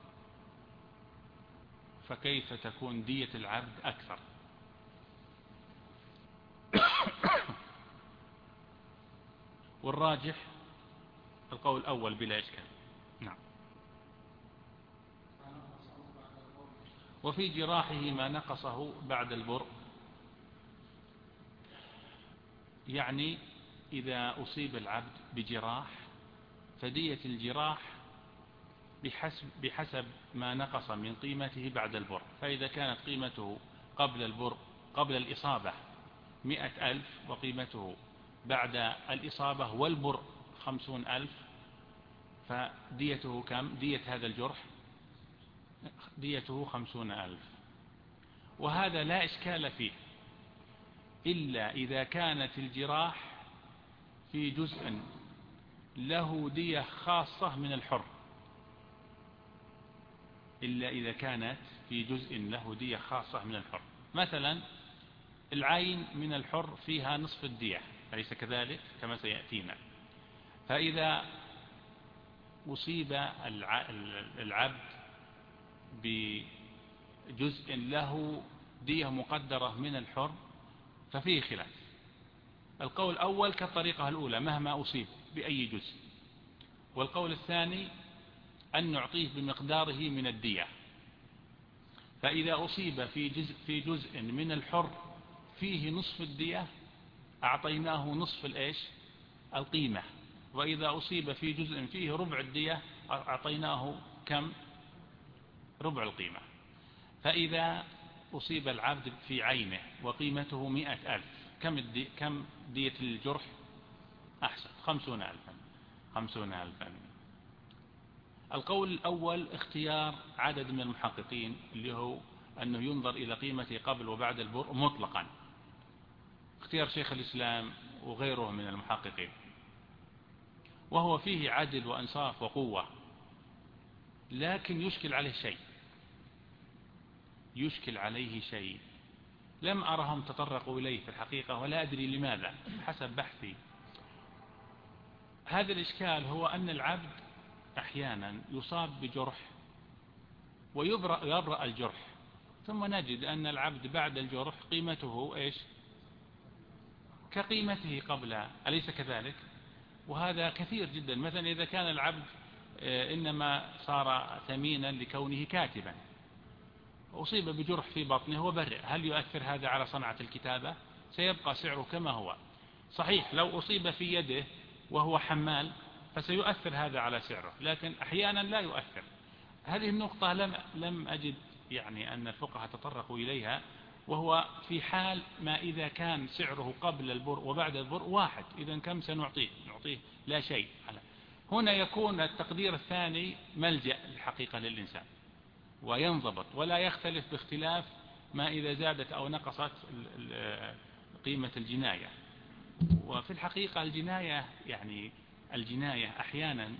فكيف تكون دية العبد أكثر؟ والراجح القول الأول بلا إشكال. نعم. وفي جراحه ما نقصه بعد البرء، يعني إذا أصيب العبد بجراح فدية الجراح بحسب ما نقص من قيمته بعد البرء. فإذا كانت قيمته قبل البرء قبل الإصابة 100,000 وقيمته بعد الإصابة والبرء 50,000 فديته كم؟ دية هذا الجرح ديته 50,000. وهذا لا إشكال فيه إلا إذا كانت الجراح في جزء له دية خاصة من الحر، إلا إذا كانت في جزء له دية خاصة من الحر. مثلا العين من الحر فيها نصف الدية، أليس كذلك كما سيأتينا؟ فإذا أصيب العبد بجزء له دية مقدرة من الحر ففيه خلاف. القول الأول كالطريقة الأولى مهما أصيب بأي جزء، والقول الثاني أن نعطيه بمقداره من الدية. فإذا أصيب في جزء من الحر فيه نصف الدية أعطيناه نصف الإيش؟ القيمة. وإذا أصيب في جزء فيه ربع الدية أعطيناه كم؟ ربع القيمة. فإذا أصيب العبد في عينه وقيمته 100,000 كم دية الجرح؟ أحسن 50,000. القول الأول اختيار عدد من المحققين اللي هو أنه ينظر إلى قيمته قبل وبعد البرء مطلقا، اختيار شيخ الإسلام وغيره من المحققين، وهو فيه عدل وأنصاف وقوة، لكن يشكل عليه شيء لم أرهم تطرقوا إليه في الحقيقة ولا أدري لماذا حسب بحثي. هذا الإشكال هو أن العبد أحيانا يصاب بجرح ويبرأ الجرح، ثم نجد أن العبد بعد الجرح قيمته إيش؟ كقيمته قبل، أليس كذلك؟ وهذا كثير جدا. مثلا إذا كان العبد إنما صار ثمينا لكونه كاتبا، أصيب بجرح في بطنه وبرئ، هل يؤثر هذا على صنعة الكتابة؟ سيبقى سعره كما هو. صحيح لو أصيب في يده وهو حمال فسيؤثر هذا على سعره، لكن أحيانا لا يؤثر. هذه النقطة لم أجد يعني أن الفقهاء تطرقوا إليها، وهو في حال ما إذا كان سعره قبل البرء وبعد البرء واحد، إذا كم سنعطيه؟ نعطيه لا شيء. هنا يكون التقدير الثاني ملجأ الحقيقة للإنسان وينضبط ولا يختلف باختلاف ما إذا زادت أو نقصت قيمة الجناية. وفي الحقيقة الجناية أحيانا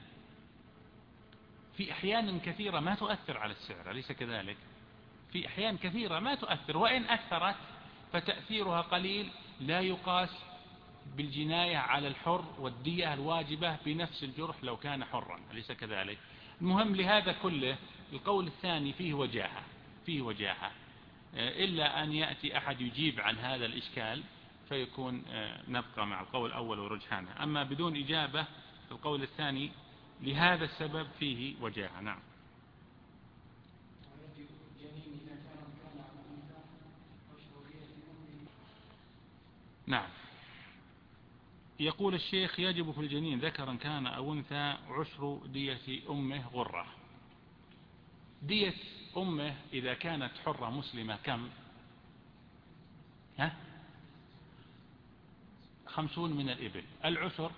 في أحيان كثيرة ما تؤثر على السعر، أليس كذلك؟ في أحيان كثيرة ما تؤثر، وإن أثرت فتأثيرها قليل لا يقاس بالجناية على الحر والدية الواجبة بنفس الجرح لو كان حرا، أليس كذلك؟ المهم لهذا كله القول الثاني فيه وجاهة، إلا أن يأتي أحد يجيب عن هذا الإشكال فيكون نبقى مع القول الأول ورجحانه. أما بدون إجابة القول الثاني لهذا السبب فيه وجاهة. نعم. نعم. يقول الشيخ يجب في الجنين ذكرا كان أو أنثى عشر دية أمه غرة. دية أمه إذا كانت حرة مسلمة كم؟ 50 من الإبل. العشر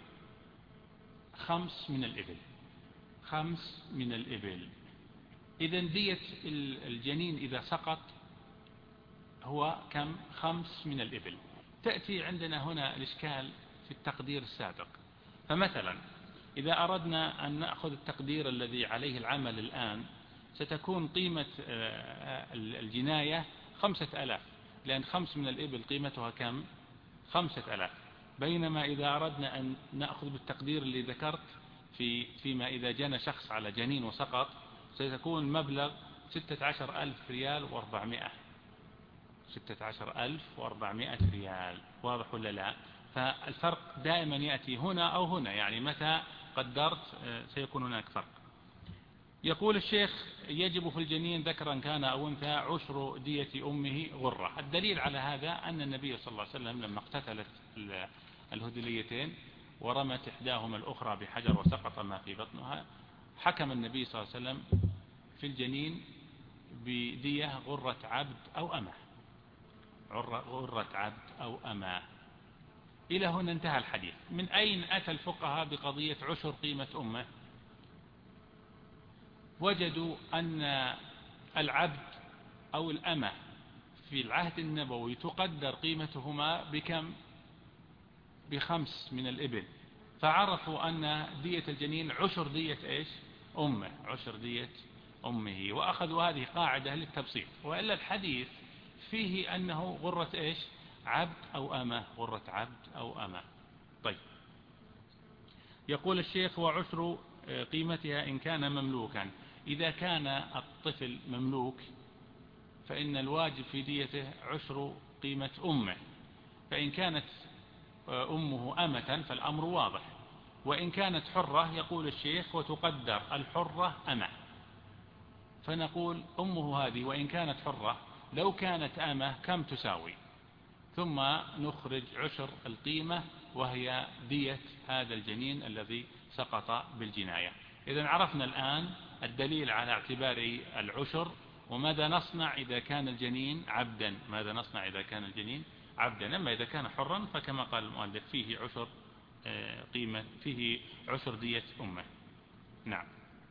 5 من الإبل. 5 من الإبل. إذن دية الجنين إذا سقط هو كم؟ 5 من الإبل. تأتي عندنا هنا الإشكال في التقدير السابق. فمثلا إذا أردنا أن نأخذ التقدير الذي عليه العمل الآن ستكون قيمة الجناية 5000، لأن 5 من الإبل قيمتها كم؟ 5000. بينما إذا أردنا أن نأخذ بالتقدير اللي ذكرت فيما إذا جنى شخص على جنين وسقط ستكون مبلغ 16,000 ريال و400. 16,400 ريال. واضح ولا لا؟ فالفرق دائما يأتي هنا أو هنا، يعني متى قدرت سيكون هناك فرق. يقول الشيخ يجب في الجنين ذكرا كان أو أنثى عشر دية أمه غرة. الدليل على هذا أن النبي صلى الله عليه وسلم لما اقتتلت الهذليتين ورمت إحداهما الأخرى بحجر وسقط ما في بطنها، حكم النبي صلى الله عليه وسلم في الجنين بدية غرة عبد أو أمة. غرة عبد أو أمة. إلى هنا انتهى الحديث. من أين أتى الفقهاء بقضية عشر قيمة أمه؟ وجدوا أن العبد أو الأمة في العهد النبوي تقدر قيمتهما بكم؟ ب5 من الإبل. فعرفوا أن دية الجنين عشر دية إيش؟ أمه. عشر دية أمه. وأخذوا هذه قاعدة للتبسيط. وإلا الحديث فيه أنه غرة إيش؟ عبد أو أمة. غرة عبد أو أمة. طيب. يقول الشيخ وعشر قيمتها إن كان مملوكا. إذا كان الطفل مملوك فإن الواجب في ديته عشر قيمة أمه. فإن كانت أمه أمة فالأمر واضح. وإن كانت حرة يقول الشيخ وتقدر الحرة أمة. فنقول أمه هذه وإن كانت حرة لو كانت أمة كم تساوي؟ ثم نخرج عشر القيمة وهي دية هذا الجنين الذي سقط بالجناية. إذن عرفنا الآن الدليل على اعتبار العشر. وماذا نصنع إذا كان الجنين عبدا؟ ماذا نصنع إذا كان الجنين عبدا؟ أما إذا كان حرا فكما قال المؤلف فيه عشر قيمة، فيه عشر دية أمه. نعم.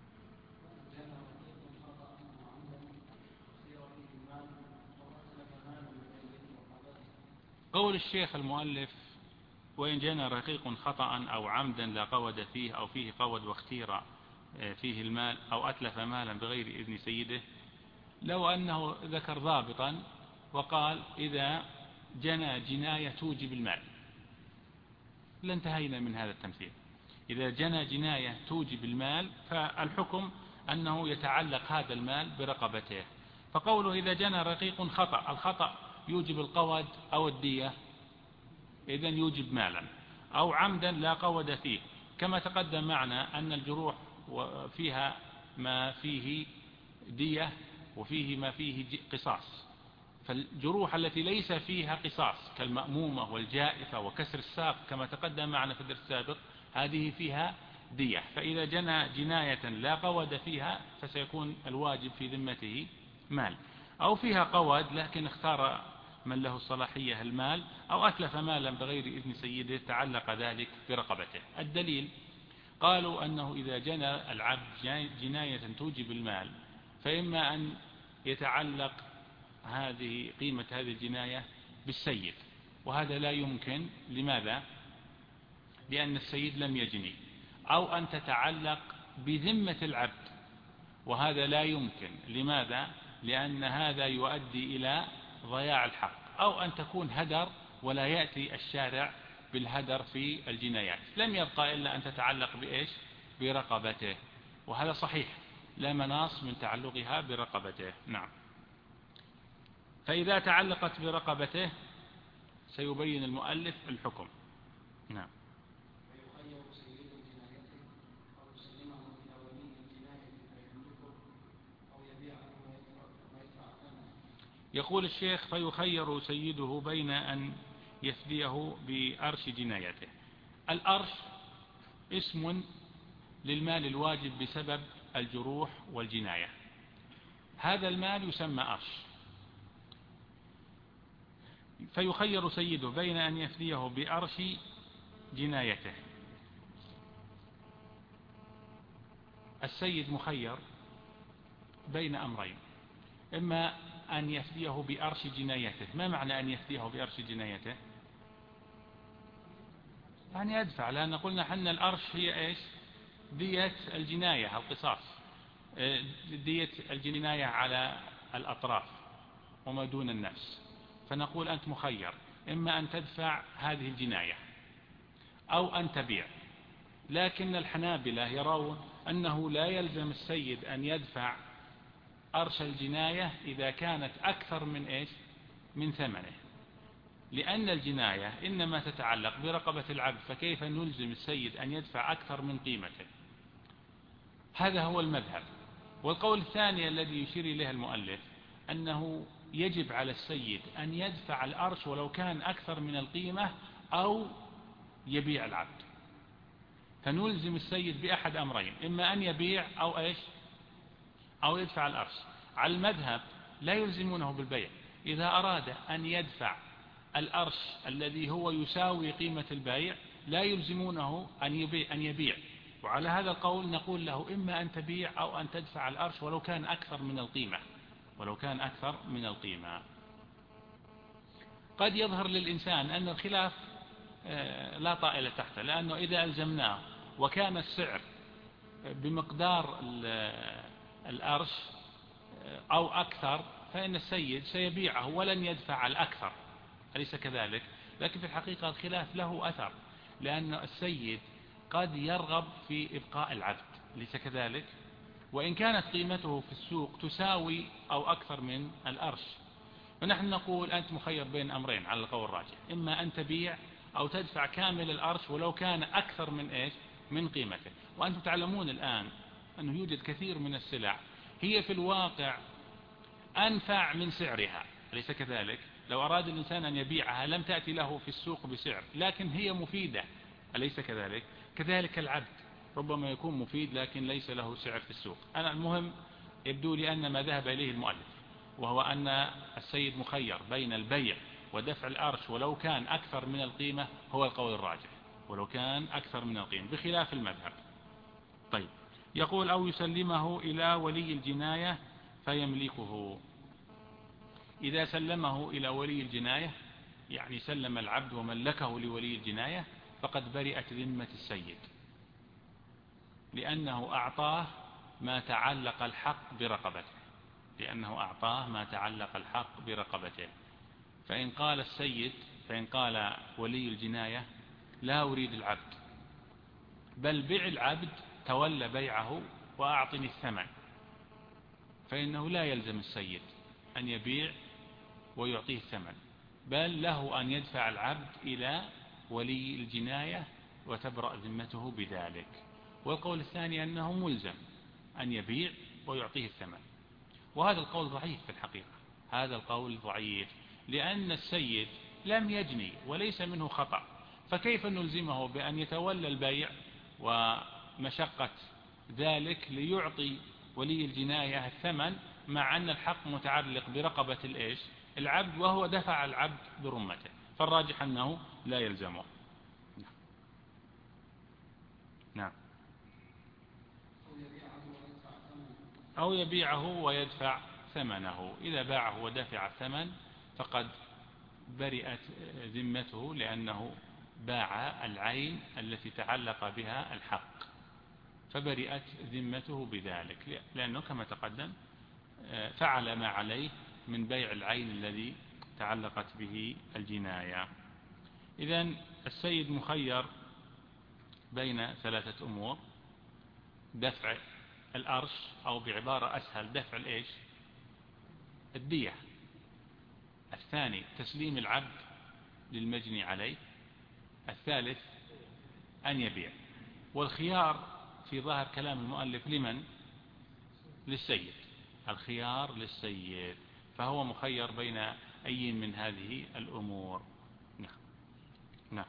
قول الشيخ المؤلف وإن جنى رقيق خطأ أو عمدا لا قود فيه أو فيه قود واختير فيه المال أو أتلف مالا بغير إذن سيده، لو أنه ذكر ضابطا وقال إذا جنى جناية توجب المال لانتهينا من هذا التمثيل. إذا جنى جناية توجب المال فالحكم أنه يتعلق هذا المال برقبته. فقوله إذا جنى رقيق خطأ، الخطأ يوجب القود أو الدية، إذن يوجب مالا. أو عمدا لا قود فيه، كما تقدم معنا أن الجروح فيها ما فيه دية وفيه ما فيه قصاص. فالجروح التي ليس فيها قصاص كالمأمومة والجائفة وكسر الساق كما تقدم معنا في الدرس السابق هذه فيها دية. فإذا جنى جناية لا قود فيها فسيكون الواجب في ذمته مال. أو فيها قود لكن اختار من له الصلاحية المال، أو أتلف مالا بغير إذن سيده تعلق ذلك برقبته. الدليل قالوا أنه إذا جنى العبد جناية توجب المال فإما أن يتعلق هذه قيمة هذه الجناية بالسيد، وهذا لا يمكن. لماذا؟ لأن السيد لم يجني. أو أن تتعلق بذمة العبد، وهذا لا يمكن. لماذا؟ لأن هذا يؤدي إلى ضياع الحق. أو أن تكون هدر ولا يأتي الشارع بالهدر في الجنايات، لم يبقى إلا أن تتعلق بإيش؟ برقبته، وهذا صحيح لا مناص من تعلقها برقبته. نعم. فإذا تعلقت برقبته سيبين المؤلف الحكم. نعم. يقول الشيخ فيخير سيده بين أن يفديه بأرش جنايته. الأرش اسم للمال الواجب بسبب الجروح والجناية، هذا المال يسمى أرش. فيخير سيده بين أن يفديه بأرش جنايته. السيد مخير بين أمرين، إما أن يفديه بأرش جنايته. ما معنى أن يفديه بأرش جنايته؟ يعني يدفع، لأن قلنا حن الأرش هي إيش؟ دية الجناية، القصاص، دية الجناية على الأطراف وما دون النفس. فنقول أنت مخير، إما أن تدفع هذه الجناية أو أن تبيع. لكن الحنابلة يرون أنه لا يلزم السيد أن يدفع أرش الجناية إذا كانت أكثر من إيش؟ من ثمنه، لأن الجناية إنما تتعلق برقبة العبد، فكيف نلزم السيد أن يدفع أكثر من قيمته؟ هذا هو المذهب. والقول الثاني الذي يشير إليه المؤلف أنه يجب على السيد أن يدفع الأرش ولو كان أكثر من القيمة أو يبيع العبد. فنلزم السيد بأحد أمرين، إما أن يبيع أو إيش؟ أو يدفع الأرش. على المذهب لا يلزمونه بالبيع، إذا أراد أن يدفع الأرش الذي هو يساوي قيمة البيع لا يلزمونه أن يبيع. وعلى هذا القول نقول له إما أن تبيع أو أن تدفع الأرش ولو كان أكثر من القيمة، ولو كان أكثر من القيمة. قد يظهر للإنسان أن الخلاف لا طائل تحته، لأنه إذا ألزمناه وكان السعر بمقدار الأرش أو أكثر فإن السيد سيبيعه ولن يدفع الأكثر، أليس كذلك؟ لكن في الحقيقة الخلاف له أثر، لأن السيد قد يرغب في إبقاء العبد، أليس كذلك؟ وإن كانت قيمته في السوق تساوي أو أكثر من الأرش. ونحن نقول أنت مخير بين أمرين على القول الراجح، إما أن تبيع أو تدفع كامل الأرش ولو كان أكثر من إيش؟ من قيمته. وأنتم تعلمون الآن أنه يوجد كثير من السلع هي في الواقع أنفع من سعرها، أليس كذلك؟ لو أراد الإنسان أن يبيعها لم تأتي له في السوق بسعر، لكن هي مفيدة، أليس كذلك؟ كذلك العبد ربما يكون مفيد لكن ليس له سعر في السوق. أنا المهم يبدو لي أن ما ذهب إليه المؤلف وهو أن السيد مخير بين البيع ودفع الأرش ولو كان أكثر من القيمة هو القول الراجح، ولو كان أكثر من القيمة بخلاف المذهب. طيب، يقول أو يسلمه إلى ولي الجناية فيملكه. إذا سلمه إلى ولي الجناية يعني سلم العبد وملكه لولي الجناية فقد برئت ذمة السيد، لأنه أعطاه ما تعلق الحق برقبته، لأنه أعطاه ما تعلق الحق برقبته. فإن قال ولي الجناية لا أريد العبد بل بيع العبد، تولى بيعه وأعطني الثمن، فإنه لا يلزم السيد أن يبيع ويعطيه الثمن، بل له أن يدفع العبد إلى ولي الجناية وتبرأ ذمته بذلك. والقول الثاني أنه ملزم أن يبيع ويعطيه الثمن، وهذا القول ضعيف في الحقيقة، هذا القول ضعيف، لأن السيد لم يجني وليس منه خطأ، فكيف نلزمه بأن يتولى البيع ومشقة ذلك ليعطي ولي الجناية الثمن مع أن الحق متعلق برقبة العبد وهو دفع العبد برمته؟ فالراجح أنه لا يلزمه. نعم. أو يبيعه ويدفع ثمنه. إذا باعه ودفع الثمن فقد برئت ذمته، لأنه باع العين التي تعلق بها الحق، فبرئت ذمته بذلك، لأنه كما تقدم فعل ما عليه من بيع العين الذي تعلقت به الجناية. إذن السيد مخير بين ثلاثة أمور: دفع الأرش، أو بعبارة أسهل دفع الدية. الثاني تسليم العبد للمجني عليه. الثالث أن يبيع. والخيار في ظاهر كلام المؤلف لمن؟ للسيد. الخيار للسيد، فهو مخير بين أي من هذه الأمور. نعم. نعم.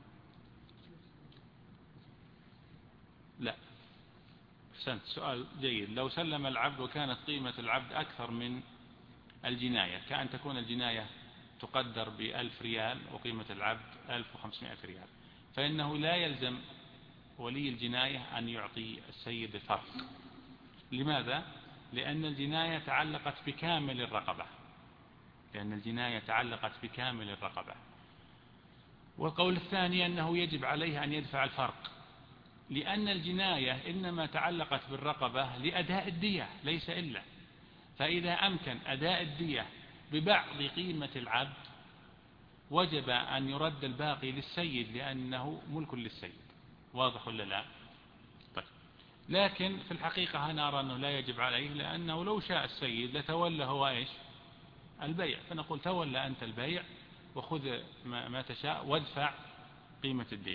لا، أحسنت، سؤال جيد. لو سلم العبد وكانت قيمة العبد أكثر من الجناية، كأن تكون الجناية تقدر ب1000 ريال وقيمة العبد 1500 ريال، فإنه لا يلزم ولي الجناية أن يعطي السيد الفرق. لماذا؟ لأن الجناية تعلقت بكامل الرقبة، لأن الجناية تعلقت بكامل الرقبة. والقول الثاني أنه يجب عليه أن يدفع الفرق، لأن الجناية إنما تعلقت بالرقبة لأداء الدية ليس إلا، فإذا أمكن أداء الدية ببعض قيمة العبد وجب أن يرد الباقي للسيد لأنه ملك للسيد. واضح ولا لا؟ طيب. لكن في الحقيقة أنا أرى أنه لا يجب عليه، لأنه لو شاء السيد لتولى هو إيش؟ البيع، فنقول تولى أنت البيع وخذ ما تشاء وادفع قيمة الدية.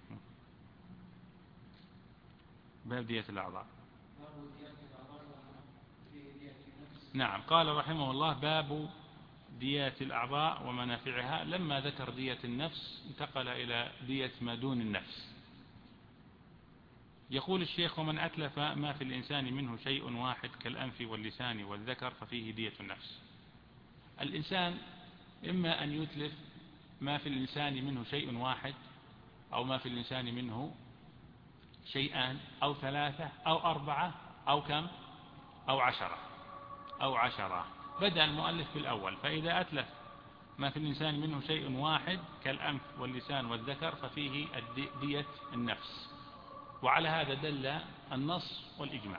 باب دية الأعضاء. نعم، قال رحمه الله باب دية الأعضاء ومنافعها. لما ذكر دية النفس انتقل إلى دية ما دون النفس. يقول الشيخ: ومن أتلف ما في الإنسان منه شيء واحد كالأنف واللسان والذكر ففيه دية النفس. الإنسان إما أن يتلف ما في الإنسان منه شيء واحد، أو ما في الإنسان منه شيئان أو 3 أو 4 أو كم أو 10. بدأ المؤلف بالأول، فإذا أتلف ما في الإنسان منه شيء واحد كالأنف واللسان والذكر ففيه دية النفس. وعلى هذا دل النص والإجماع.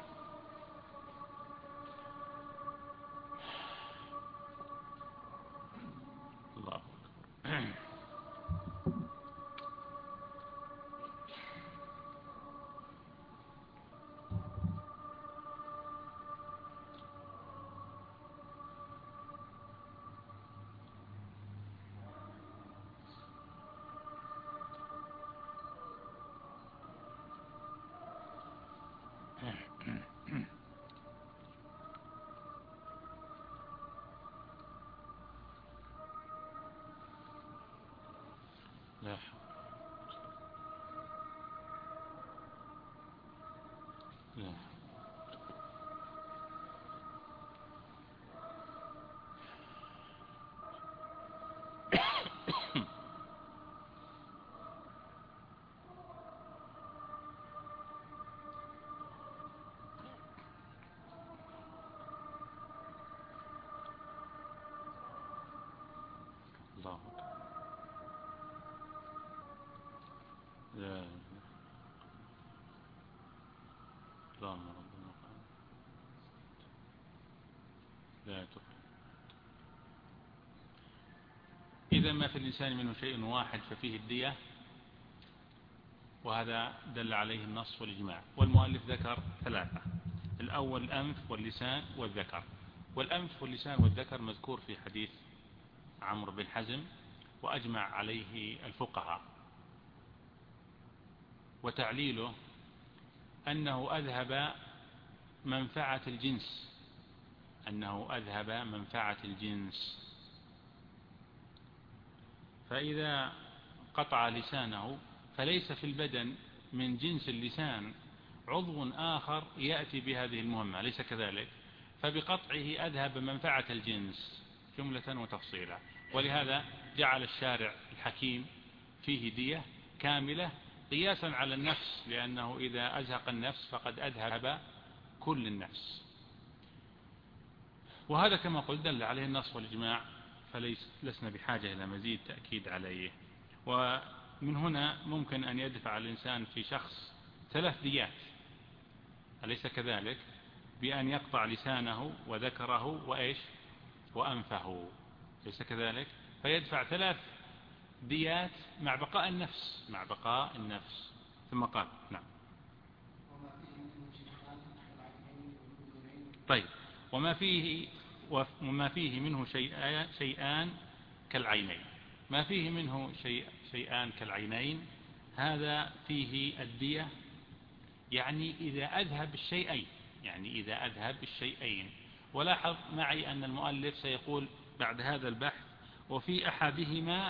الله أكبر. لا. لا. الله أكبر. لا. اللهم ربنا لا تفعل. إذا ما في الإنسان منه شيء واحد ففيه الدية، وهذا دل عليه النص والإجماع. والمؤلف ذكر 3: الأول الأنف واللسان والذكر. والأنف واللسان والذكر مذكور في حديث عمرو بن حزم، وأجمع عليه الفقهاء. وتعليله أنه أذهب منفعة الجنس، فإذا قطع لسانه فليس في البدن من جنس اللسان عضو آخر يأتي بهذه المهمة، ليس كذلك، فبقطعه أذهب منفعة الجنس جملة وتفصيلا. ولهذا جعل الشارع الحكيم فيه دية كاملة قياسا على النفس، لأنه إذا أزهق النفس فقد أذهب كل النفس. وهذا كما قلت دل عليه النص والإجماع، فلسنا بحاجة إلى مزيد تأكيد عليه. ومن هنا ممكن أن يدفع الإنسان في شخص 3 ديات، أليس كذلك؟ بأن يقطع لسانه وذكره وإيش وأنفه، ليس كذلك؟ فيدفع 3 ديات مع بقاء النفس. ثم قال: نعم. طيب. وما فيه منه شيئان كالعينين. ما فيه منه شيئان كالعينين هذا فيه الدية، يعني إذا أذهب الشيئين، ولاحظ معي أن المؤلف سيقول بعد هذا البحث وفي أحدهما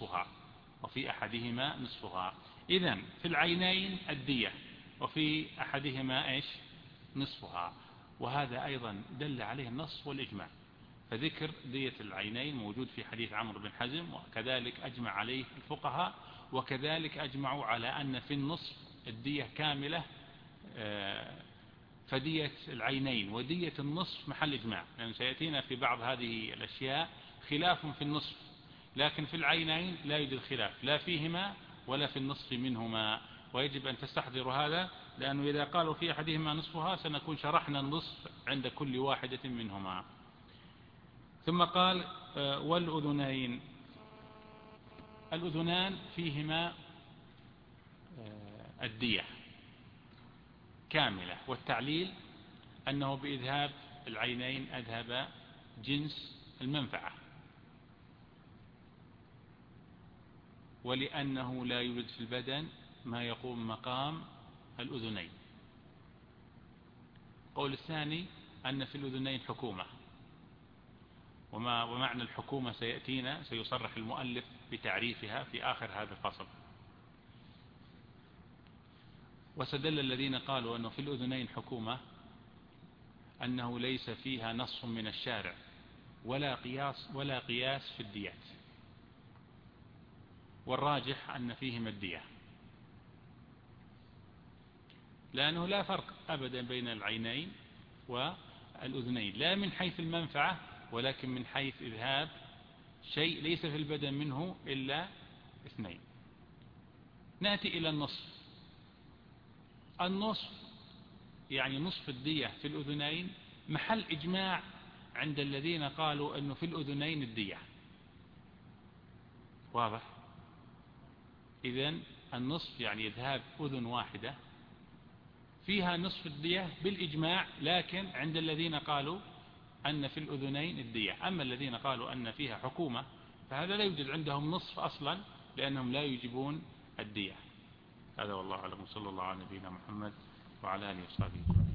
نصفها. إذن في العينين الدية، وفي أحدهما نصفها، وهذا أيضا دل عليه النص والإجماع. فذكر دية العينين موجود في حديث عمرو بن حزم، وكذلك أجمع عليه الفقهاء، وكذلك أجمعوا على أن في النصف الدية كاملة، فدية العينين ودية النصف محل إجماع، لأن سيأتينا في بعض هذه الأشياء خلاف في النصف، لكن في العينين لا يوجد خلاف لا فيهما ولا في النصف منهما، ويجب أن تستحضروا هذا، لأنه إذا قالوا في أحدهما نصفها سنكون شرحنا النصف عند كل واحدة منهما. ثم قال والأذنين، الأذنان فيهما الدية كاملة، والتعليل أنه بإذهاب العينين أذهب جنس المنفعة، ولأنه لا يوجد في البدن ما يقوم مقام الأذنين. قول الثاني أن في الأذنين حكومة، ومعنى الحكومة سيأتينا، سيصرح المؤلف بتعريفها في آخر هذا الفصل. واستدل الذين قالوا أنه في الأذنين حكومة أنه ليس فيها نص من الشارع ولا قياس في الديات، والراجح أن فيهما الدية، لأنه لا فرق أبدا بين العينين والأذنين، لا من حيث المنفعة ولكن من حيث إذهاب شيء ليس في البدن منه إلا اثنين. نأتي إلى النصف يعني نصف الدية في الأذنين محل إجماع عند الذين قالوا أنه في الأذنين الدية، واضح؟ إذن النصف يعني إذهاب أذن واحدة فيها نصف الدية بالإجماع، لكن عند الذين قالوا أن في الأذنين الدية. أما الذين قالوا أن فيها حكومة فهذا لا يوجد عندهم نصف أصلا، لأنهم لا يجيبون الدية. هذا والله أعلم، صلى الله على نبينا محمد وعلى آله وصحبه.